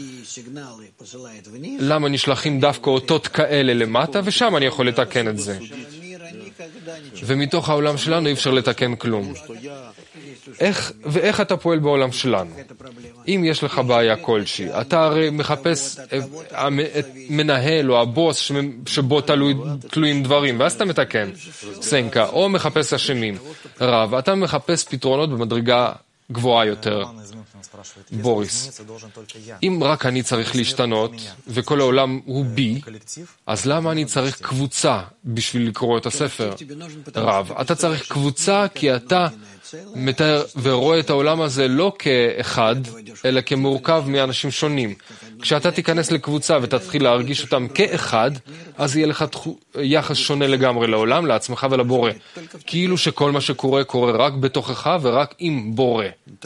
למה נשלחים דווקא אותות כאלה למטה, ושם אני יכול לתקן את זה. ומתוך העולם שלנו אי אפשר לתקן כלום. איך, ואיך אתה פועל בעולם שלנו? אם יש לך בעיה כלשהי, אתה הרי מחפש את מנהל או הבוס שבו תלוי, תלויים דברים, ואז אתה מתקן, סנקה, או מחפש אשמים. רב, אתה מחפש פתרונות במדרגה גבוהה יותר. בוריס, אם רק אני צריך להשתנות, וכל העולם הוא בי, אז למה אני צריך קבוצה בשביל לקרוא את הספר? רב, אתה צריך קבוצה כי אתה מתאר ורואה את העולם הזה לא כאחד, אלא כמורכב מאנשים שונים. כשאתה תיכנס לקבוצה ותתחיל להרגיש אותם כאחד, אז יהיה לך יחס שונה לגמרי לעולם, לעצמך ולבורא. כאילו שכל מה שקורה קורה רק בתוכך ורק עם בורא.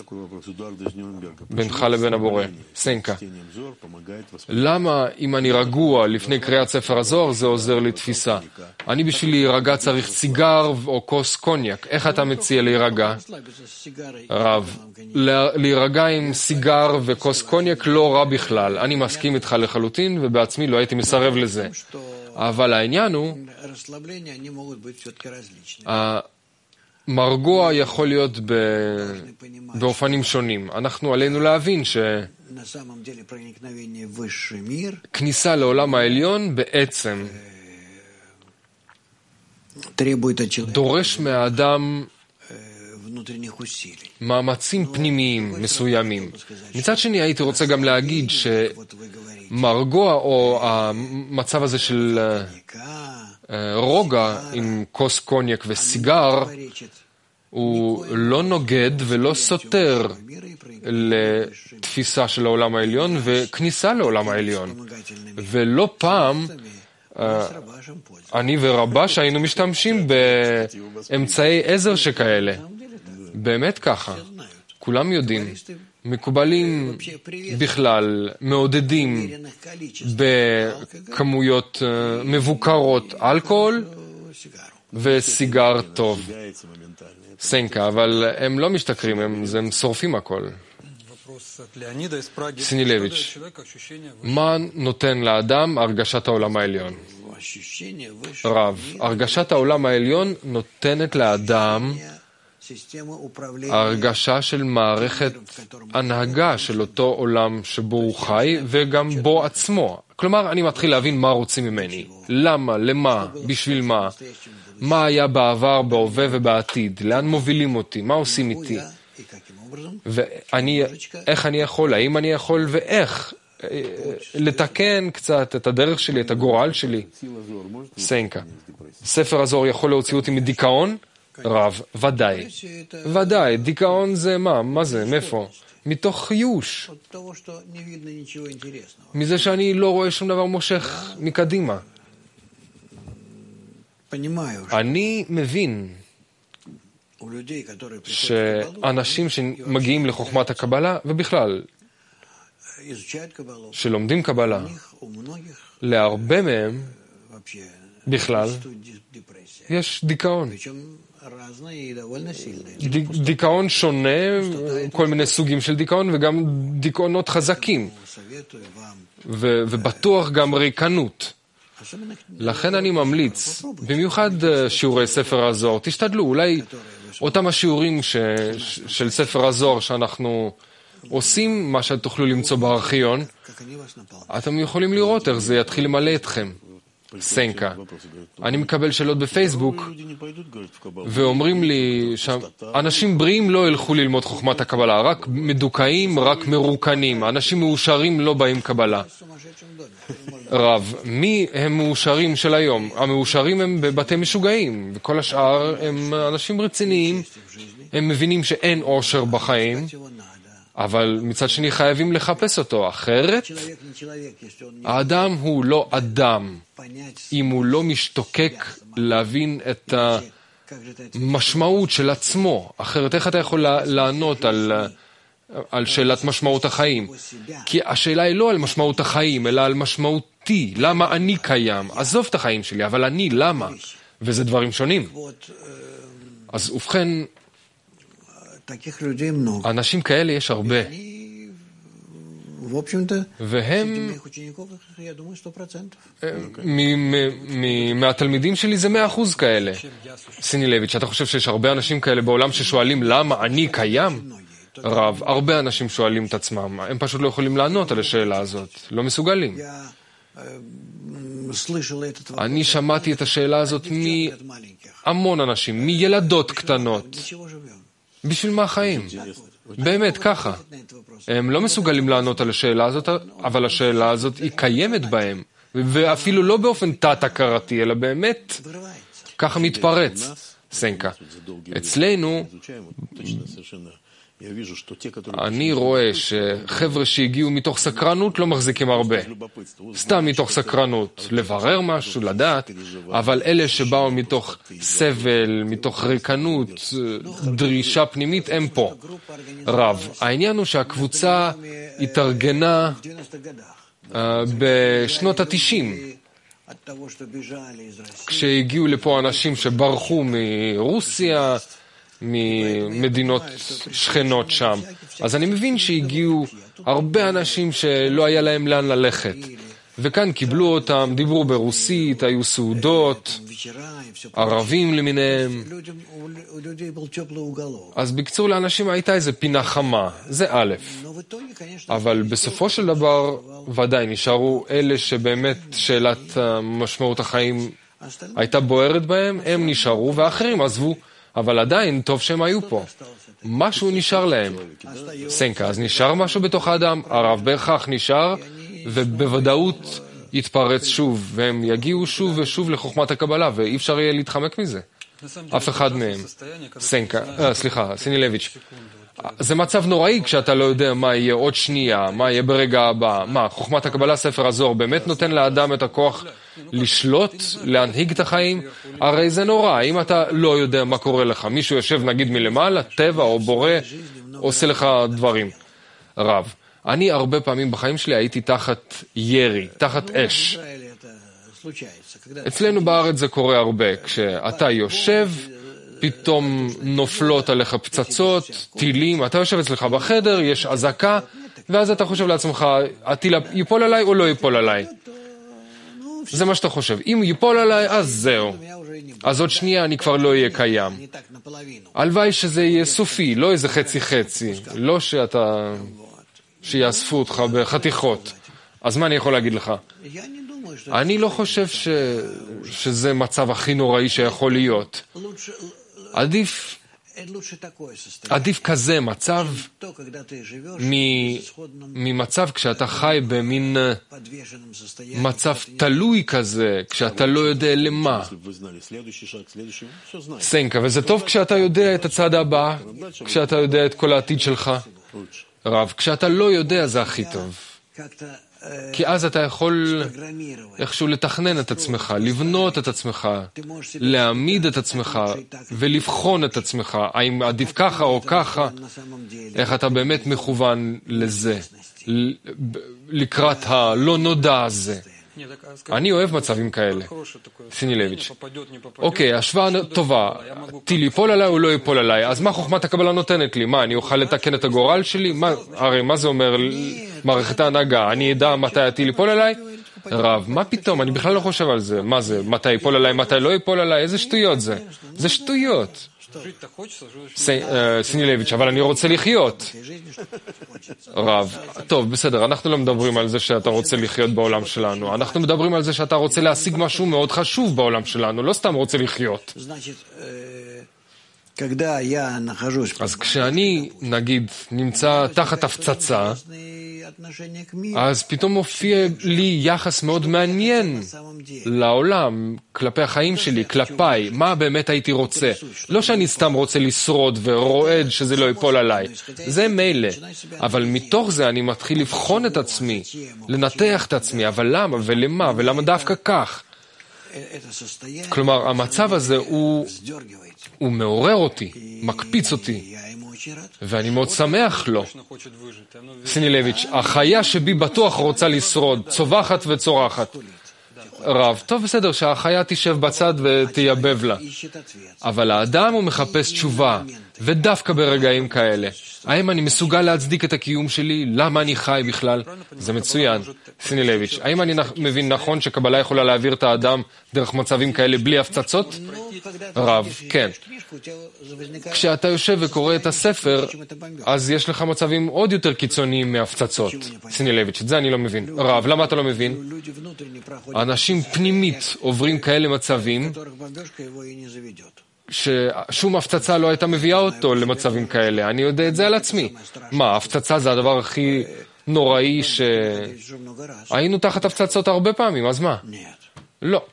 בינך לבין הבורא. סנקה. למה אם אני רגוע לפני קריאת ספר הזוהר זה עוזר לתפיסה? אני בשביל להירגע צריך סיגר או כוס קוניאק. איך אתה מציע להירגע? רב, להירגע עם סיגר וכוס קוניאק לא רע בכלל. אני מסכים איתך לחלוטין ובעצמי לא הייתי מסרב לזה. אבל העניין הוא, מרגוע יכול להיות באופנים שונים. אנחנו עלינו להבין שכניסה לעולם העליון בעצם דורש מהאדם מאמצים פנימיים מסוימים. מצד שני הייתי רוצה גם להגיד שמרגוע או המצב הזה של רוגע עם כוס קוניאק וסיגר הוא לא נוגד ולא סותר לתפיסה של העולם העליון וכניסה לעולם העליון. ולא פעם אני ורבש היינו משתמשים באמצעי עזר שכאלה. באמת ככה. כולם יודעים. מקובלים בכלל, מעודדים בכמויות מבוקרות אלכוהול וסיגר טוב. סנקה, אבל הם לא משתכרים, הם, הם שורפים הכל. סינילביץ', מה נותן לאדם הרגשת העולם העליון? רב, הרגשת העולם העליון נותנת לאדם הרגשה של מערכת הנהגה של אותו עולם שבו הוא חי וגם בו עצמו. כלומר, אני מתחיל להבין מה רוצים ממני. למה, למה, בשביל מה, מה היה בעבר, בהווה ובעתיד, לאן מובילים אותי, מה עושים איתי. ואני, איך אני יכול, האם אני יכול ואיך לתקן קצת את הדרך שלי, את הגורל שלי. סנקה. ספר הזוהר יכול להוציא אותי מדיכאון? רב, ודאי. ודאי, דיכאון זה מה? מה זה? מאיפה? מתוך ייאוש. מזה שאני לא רואה שום דבר מושך מקדימה. אני מבין שאנשים שמגיעים לחוכמת הקבלה, ובכלל, שלומדים קבלה, להרבה מהם, בכלל, יש דיכאון. דיכאון שונה, כל מיני סוגים של דיכאון, וגם דיכאונות חזקים. ובטוח גם ריקנות. לכן אני ממליץ, במיוחד שיעורי ספר הזוהר, תשתדלו, אולי אותם השיעורים ש, של ספר הזוהר שאנחנו עושים, מה שתוכלו למצוא בארכיון, אתם יכולים לראות איך זה יתחיל למלא אתכם. סנקה. אני מקבל שאלות בפייסבוק, ואומרים לי שאנשים בריאים לא ילכו ללמוד חוכמת הקבלה, רק מדוכאים, רק מרוקנים. אנשים מאושרים לא באים קבלה. רב, מי הם מאושרים של היום? המאושרים הם בבתי משוגעים, וכל השאר הם אנשים רציניים, הם מבינים שאין אושר בחיים, אבל מצד שני חייבים לחפש אותו, אחרת האדם הוא לא אדם, אם הוא לא משתוקק להבין את המשמעות של עצמו, אחרת איך אתה יכול לענות על... על שאלת משמעות החיים. כי השאלה היא לא על משמעות החיים, אלא על משמעותי. למה אני קיים? עזוב את החיים שלי, אבל אני, למה? וזה דברים שונים. אז ובכן, אנשים כאלה יש הרבה. והם, מהתלמידים שלי זה מאה אחוז כאלה. סינילביץ', אתה חושב שיש הרבה אנשים כאלה בעולם ששואלים למה אני קיים? רב, הרבה אנשים שואלים את עצמם, הם פשוט לא יכולים לענות על השאלה הזאת, לא מסוגלים. אני שמעתי את השאלה הזאת מהמון אנשים, מילדות קטנות. בשביל מה חיים? באמת, ככה. הם לא מסוגלים לענות על השאלה הזאת, אבל השאלה הזאת היא קיימת בהם, ואפילו לא באופן תת-הכרתי, אלא באמת ככה מתפרץ. סנקה. אצלנו... אני רואה שחבר'ה שהגיעו מתוך סקרנות לא מחזיקים הרבה. סתם מתוך סקרנות, לברר משהו, לדעת, אבל אלה שבאו מתוך סבל, מתוך ריקנות, דרישה פנימית, הם פה. רב, העניין הוא שהקבוצה התארגנה uh, בשנות ה-תשעים. כשהגיעו לפה אנשים שברחו מרוסיה, ממדינות שכנות שם. אז אני מבין שהגיעו הרבה אנשים שלא היה להם לאן ללכת. וכאן קיבלו אותם, דיברו ברוסית, היו סעודות, ערבים למיניהם. אז בקצור לאנשים הייתה איזו פינה חמה, זה א', אבל בסופו של דבר ודאי נשארו אלה שבאמת שאלת משמעות החיים הייתה בוערת בהם, הם נשארו ואחרים עזבו. אבל עדיין טוב שהם היו פה. משהו נשאר להם. סנקה, אז נשאר משהו בתוך האדם, הרב בהכרח נשאר, ובוודאות יתפרץ שוב, והם יגיעו שוב ושוב לחוכמת הקבלה, ואי אפשר יהיה להתחמק מזה. אף אחד מהם. סנקה, אה, סליחה, סינילביץ'. זה מצב נוראי כשאתה לא יודע מה יהיה עוד שנייה, מה יהיה ברגע הבא. מה, חוכמת הקבלה, ספר הזוהר, באמת נותן לאדם את הכוח לשלוט, להנהיג את החיים? הרי זה נורא, אם אתה לא יודע מה קורה לך, מישהו יושב נגיד מלמעלה, טבע או בורא, עושה לך דברים. רב, אני הרבה פעמים בחיים שלי הייתי תחת ירי, תחת אש. אצלנו בארץ זה קורה הרבה, כשאתה יושב, פתאום נופלות עליך פצצות, טילים, אתה יושב אצלך בחדר, יש אזעקה, ואז אתה חושב לעצמך, הטיל ייפול עליי או לא ייפול עליי? זה מה שאתה חושב. אם ייפול עליי, אז זהו. אז עוד שנייה אני כבר לא אהיה קיים. הלוואי שזה יהיה סופי, לא איזה חצי-חצי. לא שאתה... שיאספו אותך בחתיכות. אז מה אני יכול להגיד לך? אני לא חושב ש... שזה מצב הכי נוראי שיכול להיות. עדיף עדיף כזה מצב ממצב כשאתה חי במין מצב תלוי כזה, כשאתה לא יודע למה. סנקה, וזה טוב כשאתה יודע את הצעד הבא, כשאתה יודע את כל העתיד שלך. רב, כשאתה לא יודע זה הכי טוב. כי אז אתה יכול איכשהו לתכנן את עצמך, לבנות את עצמך, להעמיד את עצמך ולבחון את עצמך, האם עדיף ככה או ככה, איך אתה באמת מכוון לזה, לקראת הלא נודע הזה. אני אוהב מצבים כאלה. סינילביץ'. אוקיי, השוואה טובה. טיל ייפול עליי או לא ייפול עליי? אז מה חוכמת הקבלה נותנת לי? מה, אני אוכל לתקן את הגורל שלי? מה, הרי מה זה אומר מערכת ההנהגה? אני אדע מתי הטיל ייפול עליי? רב, מה פתאום? אני בכלל לא חושב על זה. מה זה? מתי ייפול עליי? מתי לא ייפול עליי? איזה שטויות זה? זה שטויות. סינילביץ', אבל אני רוצה לחיות. רב, טוב, בסדר, אנחנו לא מדברים על זה שאתה רוצה לחיות בעולם שלנו. אנחנו מדברים על זה שאתה רוצה להשיג משהו מאוד חשוב בעולם שלנו, לא סתם רוצה לחיות. אז כשאני, נגיד, נמצא תחת הפצצה, אז פתאום מופיע לי יחס מאוד מעניין לעולם, כלפי החיים שלי, כלפיי, מה באמת הייתי רוצה. לא שאני סתם רוצה לשרוד ורועד שזה לא ייפול עליי, זה מילא. אבל מתוך זה אני מתחיל לבחון את עצמי, לנתח את עצמי, אבל למה ולמה ולמה דווקא כך. כלומר, המצב הזה הוא, הוא מעורר אותי, מקפיץ אותי, ואני מאוד שמח לו. סינילביץ', החיה שבי בטוח רוצה לשרוד, צובחת וצורחת. רב, טוב בסדר, שהחיה תשב בצד ותייבב לה. אבל האדם הוא מחפש תשובה, ודווקא ברגעים כאלה. האם אני מסוגל להצדיק את הקיום שלי? למה אני חי בכלל? זה מצוין. סינילביץ', האם אני מבין נכון שקבלה יכולה להעביר את האדם דרך מצבים כאלה בלי הפצצות? רב, כן. כשאתה יושב וקורא את הספר, אז יש לך מצבים עוד יותר קיצוניים מהפצצות. סינילביץ', את זה אני לא מבין. רב, למה אתה לא מבין? אנשים פנימית עוברים כאלה מצבים ששום הפצצה לא הייתה מביאה אותו למצבים כאלה. אני יודע את זה על עצמי. מה, הפצצה זה הדבר הכי נוראי ש... היינו תחת הפצצות הרבה פעמים, אז מה? לא.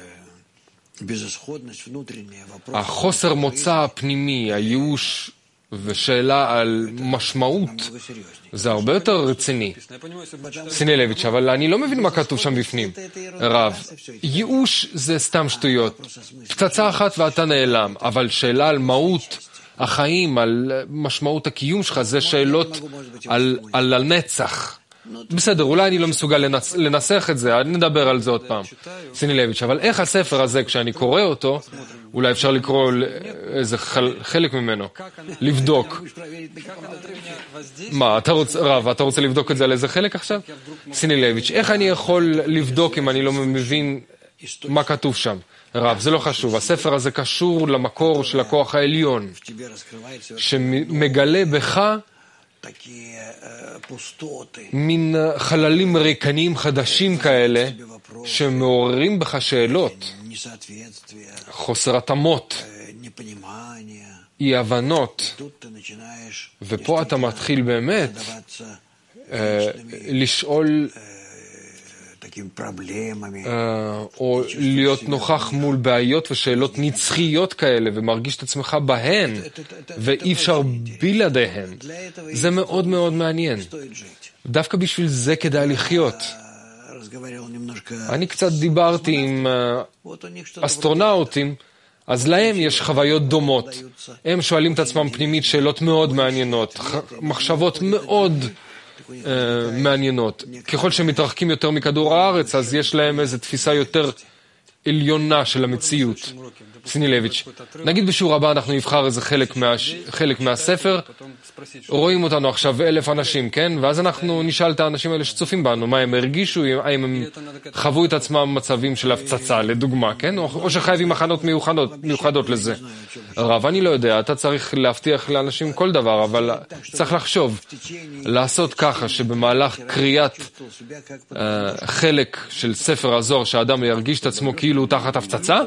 החוסר מוצא הפנימי, הייאוש ושאלה על משמעות, זה הרבה יותר רציני. סינילביץ', אבל אני לא מבין מה כתוב שם בפנים. רב, ייאוש זה סתם שטויות. פצצה אחת ואתה נעלם, אבל שאלה על מהות החיים, על משמעות הקיום שלך, זה שאלות על, על הנצח. בסדר, אולי אני לא מסוגל לנס, לנסח את זה, נדבר על זה עוד פעם. סינילביץ', אבל איך הספר הזה, כשאני קורא אותו, אולי אפשר לקרוא איזה חל, חלק ממנו, לבדוק. מה, אתה רוצה, רב, אתה רוצה לבדוק את זה על איזה חלק עכשיו? סינילביץ', איך אני יכול לבדוק אם אני לא מבין מה כתוב שם? רב, זה לא חשוב, הספר הזה קשור למקור של הכוח העליון, שמגלה בך מין חללים ריקניים חדשים כאלה שמעוררים בך שאלות, חוסר התאמות, אי הבנות, ופה אתה מתחיל באמת לשאול או להיות נוכח מול בעיות ושאלות נצחיות כאלה ומרגיש את עצמך בהן ואי אפשר בלעדיהן. זה מאוד מאוד מעניין. דווקא בשביל זה כדאי לחיות. אני קצת דיברתי עם אסטרונאוטים, אז להם יש חוויות דומות. הם שואלים את עצמם פנימית שאלות מאוד מעניינות, מחשבות מאוד Uh, מעניינות. ככל שמתרחקים יותר מכדור הארץ, אז יש להם איזו תפיסה יותר עליונה של המציאות. סינילביץ', נגיד בשיעור הבא אנחנו נבחר איזה חלק, מה, חלק מהספר, רואים אותנו עכשיו אלף אנשים, כן? ואז אנחנו נשאל את האנשים האלה שצופים בנו, מה הם הרגישו, האם הם חוו את עצמם מצבים של הפצצה, לדוגמה, כן? או שחייבים הכנות מיוחדות, מיוחדות לזה. רב, אני לא יודע, אתה צריך להבטיח לאנשים כל דבר, אבל צריך לחשוב, לעשות ככה שבמהלך קריאת uh, חלק של ספר הזוהר, שהאדם ירגיש את עצמו כאילו תחת הפצצה?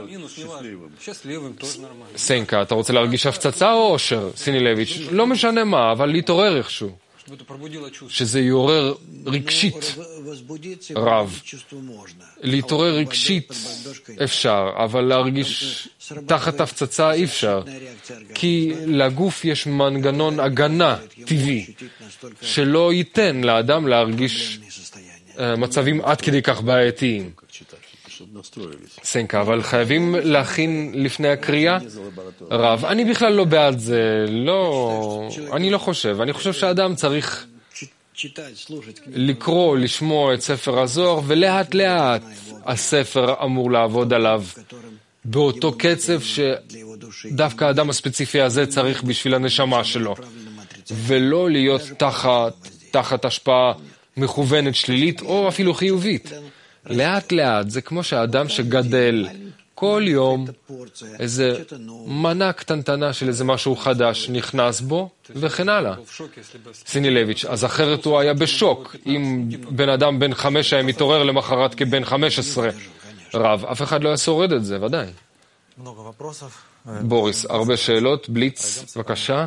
סנקה, אתה רוצה להרגיש הפצצה או אושר? סינילביץ', לא משנה מה, אבל להתעורר איכשהו. שזה יעורר רגשית, רב. להתעורר רגשית אפשר, אבל להרגיש תחת הפצצה אי אפשר. כי לגוף יש מנגנון הגנה טבעי, שלא ייתן לאדם להרגיש מצבים עד כדי כך בעייתיים. סנקה, אבל חייבים להכין לפני הקריאה? רב, אני בכלל לא בעד זה, לא, אני לא חושב. אני חושב שהאדם צריך לקרוא, לשמוע את ספר הזוהר, ולאט לאט הספר אמור לעבוד עליו באותו קצב שדווקא האדם הספציפי הזה צריך בשביל הנשמה שלו, ולא להיות תחת, תחת השפעה מכוונת שלילית או אפילו חיובית. לאט לאט, זה כמו שהאדם שגדל כל יום, איזה מנה קטנטנה של איזה משהו חדש נכנס בו, וכן הלאה. סינילביץ', אז אחרת הוא היה בשוק, אם בן אדם בן חמש היה מתעורר למחרת כבן חמש עשרה. רב, אף אחד לא ישורד את זה, ודאי. בוריס, הרבה שאלות, בליץ, בבקשה.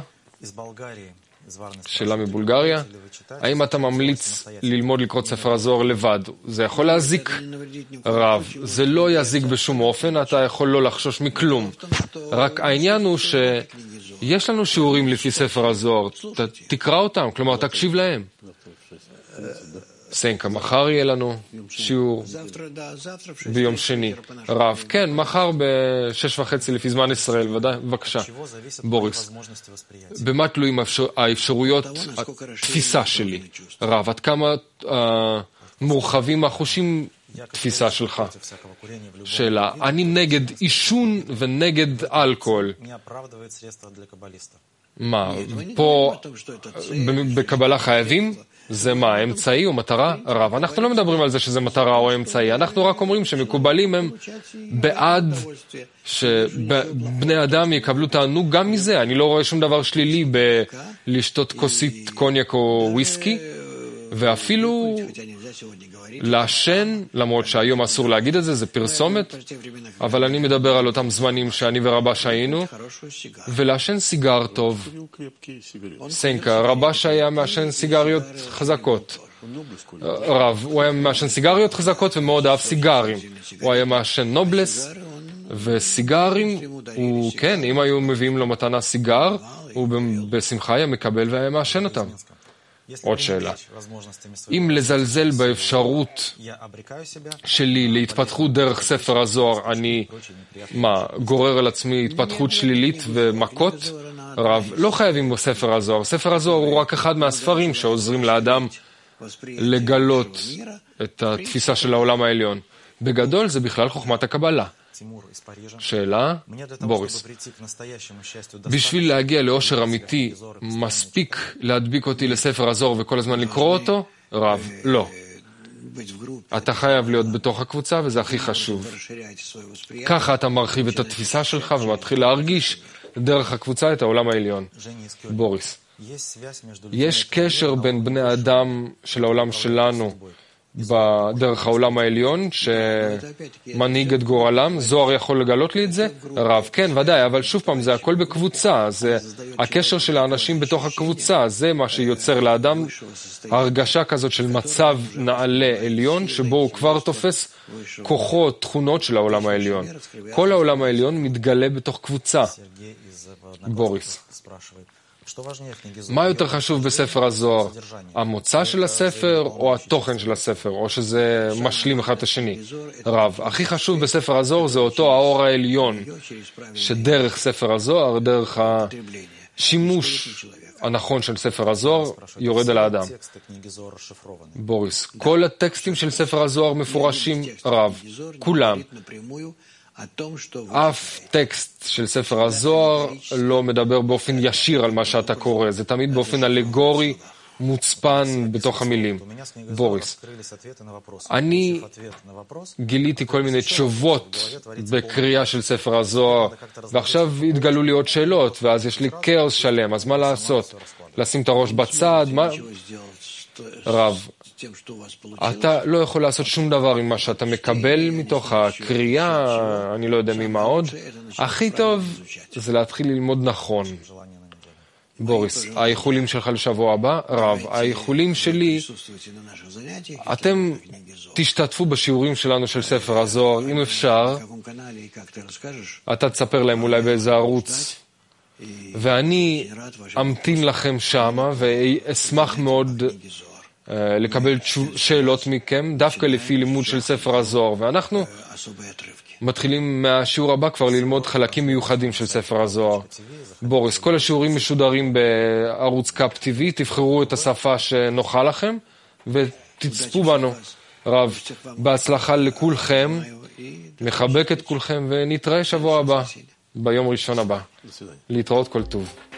שאלה מבולגריה, האם אתה ממליץ ללמוד לקרוא ספר הזוהר לבד? זה יכול להזיק? רב, זה לא יזיק בשום אופן, אתה יכול לא לחשוש מכלום. רק העניין הוא שיש לנו שיעורים לפי ספר הזוהר, תקרא אותם, כלומר תקשיב להם. סנקה, מחר יהיה לנו שיעור ביום שני. רב, כן, מחר בשש וחצי לפי זמן ישראל, ודאי, בבקשה. בוריס, במה תלויים האפשרויות התפיסה שלי? רב, עד כמה מורחבים החושים תפיסה שלך? שאלה, אני נגד עישון ונגד אלכוהול. מה, פה בקבלה חייבים? זה מה, אמצעי או מטרה? רב, אנחנו לא מדברים על זה שזה מטרה או אמצעי, אנחנו רק אומרים שמקובלים הם בעד שבני אדם יקבלו תענוג גם מזה. אני לא רואה שום דבר שלילי בלשתות כוסית קוניאק או וויסקי, ואפילו לעשן, למרות שהיום אסור להגיד את זה, זה פרסומת, אבל אני מדבר על אותם זמנים שאני ורבש היינו, ולעשן סיגר טוב. סנקה, רבש היה מעשן סיגריות חזקות. רב, הוא היה מעשן סיגריות חזקות ומאוד אהב סיגרים. הוא היה מעשן נובלס, וסיגרים, הוא, כן, אם היו מביאים לו מתנה סיגר, הוא בשמחה היה מקבל והיה מעשן אותם. עוד שאלה. אם לזלזל באפשרות שלי להתפתחות דרך ספר הזוהר, אני, מה, גורר על עצמי התפתחות שלילית ומכות? רב, לא חייבים בספר הזוהר. ספר הזוהר הוא רק אחד מהספרים שעוזרים לאדם לגלות את התפיסה של העולם העליון. בגדול זה בכלל חוכמת הקבלה. שאלה, בוריס, בשביל להגיע לאושר אמיתי, מספיק להדביק אותי לספר הזוהר וכל הזמן לקרוא אותו? רב, לא. אתה חייב להיות בתוך הקבוצה וזה הכי חשוב. ככה אתה מרחיב את התפיסה שלך ומתחיל להרגיש דרך הקבוצה את העולם העליון. בוריס, יש קשר בין בני אדם של העולם שלנו בדרך העולם העליון שמנהיג את גורלם? זוהר יכול לגלות לי את זה? רב, כן, ודאי, אבל שוב פעם, זה הכל בקבוצה, זה הקשר של האנשים בתוך הקבוצה, זה מה שיוצר לאדם הרגשה כזאת של מצב נעלה עליון, שבו הוא כבר תופס כוחות, תכונות של העולם העליון. כל העולם העליון מתגלה בתוך קבוצה. בוריס, מה יותר חשוב בספר הזוהר? המוצא של הספר או התוכן של הספר? או שזה משלים אחד את השני? רב, הכי חשוב בספר הזוהר זה אותו האור העליון, שדרך ספר הזוהר, דרך השימוש הנכון של ספר הזוהר, יורד על האדם. בוריס, כל הטקסטים של ספר הזוהר מפורשים? רב, כולם. אף טקסט של ספר הזוהר לא מדבר באופן ישיר על מה שאתה קורא, זה תמיד באופן אלגורי, מוצפן בתוך המילים. בוריס, אני גיליתי כל מיני תשובות בקריאה של ספר הזוהר, ועכשיו התגלו לי עוד שאלות, ואז יש לי כאוס שלם, אז מה לעשות? לשים את הראש בצד? מה? רב, אתה לא יכול לעשות שום דבר עם מה שאתה מקבל מתוך הקריאה, אני לא יודע ממה עוד. הכי טוב זה להתחיל ללמוד נכון. בוריס, האיחולים שלך לשבוע הבא, רב, האיחולים שלי, אתם תשתתפו בשיעורים שלנו של ספר הזוהר, אם אפשר, אתה תספר להם אולי באיזה ערוץ, ואני אמתין לכם שמה, ואשמח מאוד לקבל שאלות מכם, דווקא לפי לימוד של ספר הזוהר, ואנחנו מתחילים מהשיעור הבא כבר ללמוד חלקים מיוחדים של ספר הזוהר. בוריס, כל השיעורים משודרים בערוץ קאפ טי-וי, תבחרו את השפה שנוחה לכם ותצפו בנו. רב, בהצלחה לכולכם, מחבק את כולכם ונתראה שבוע הבא, ביום ראשון הבא. להתראות כל טוב.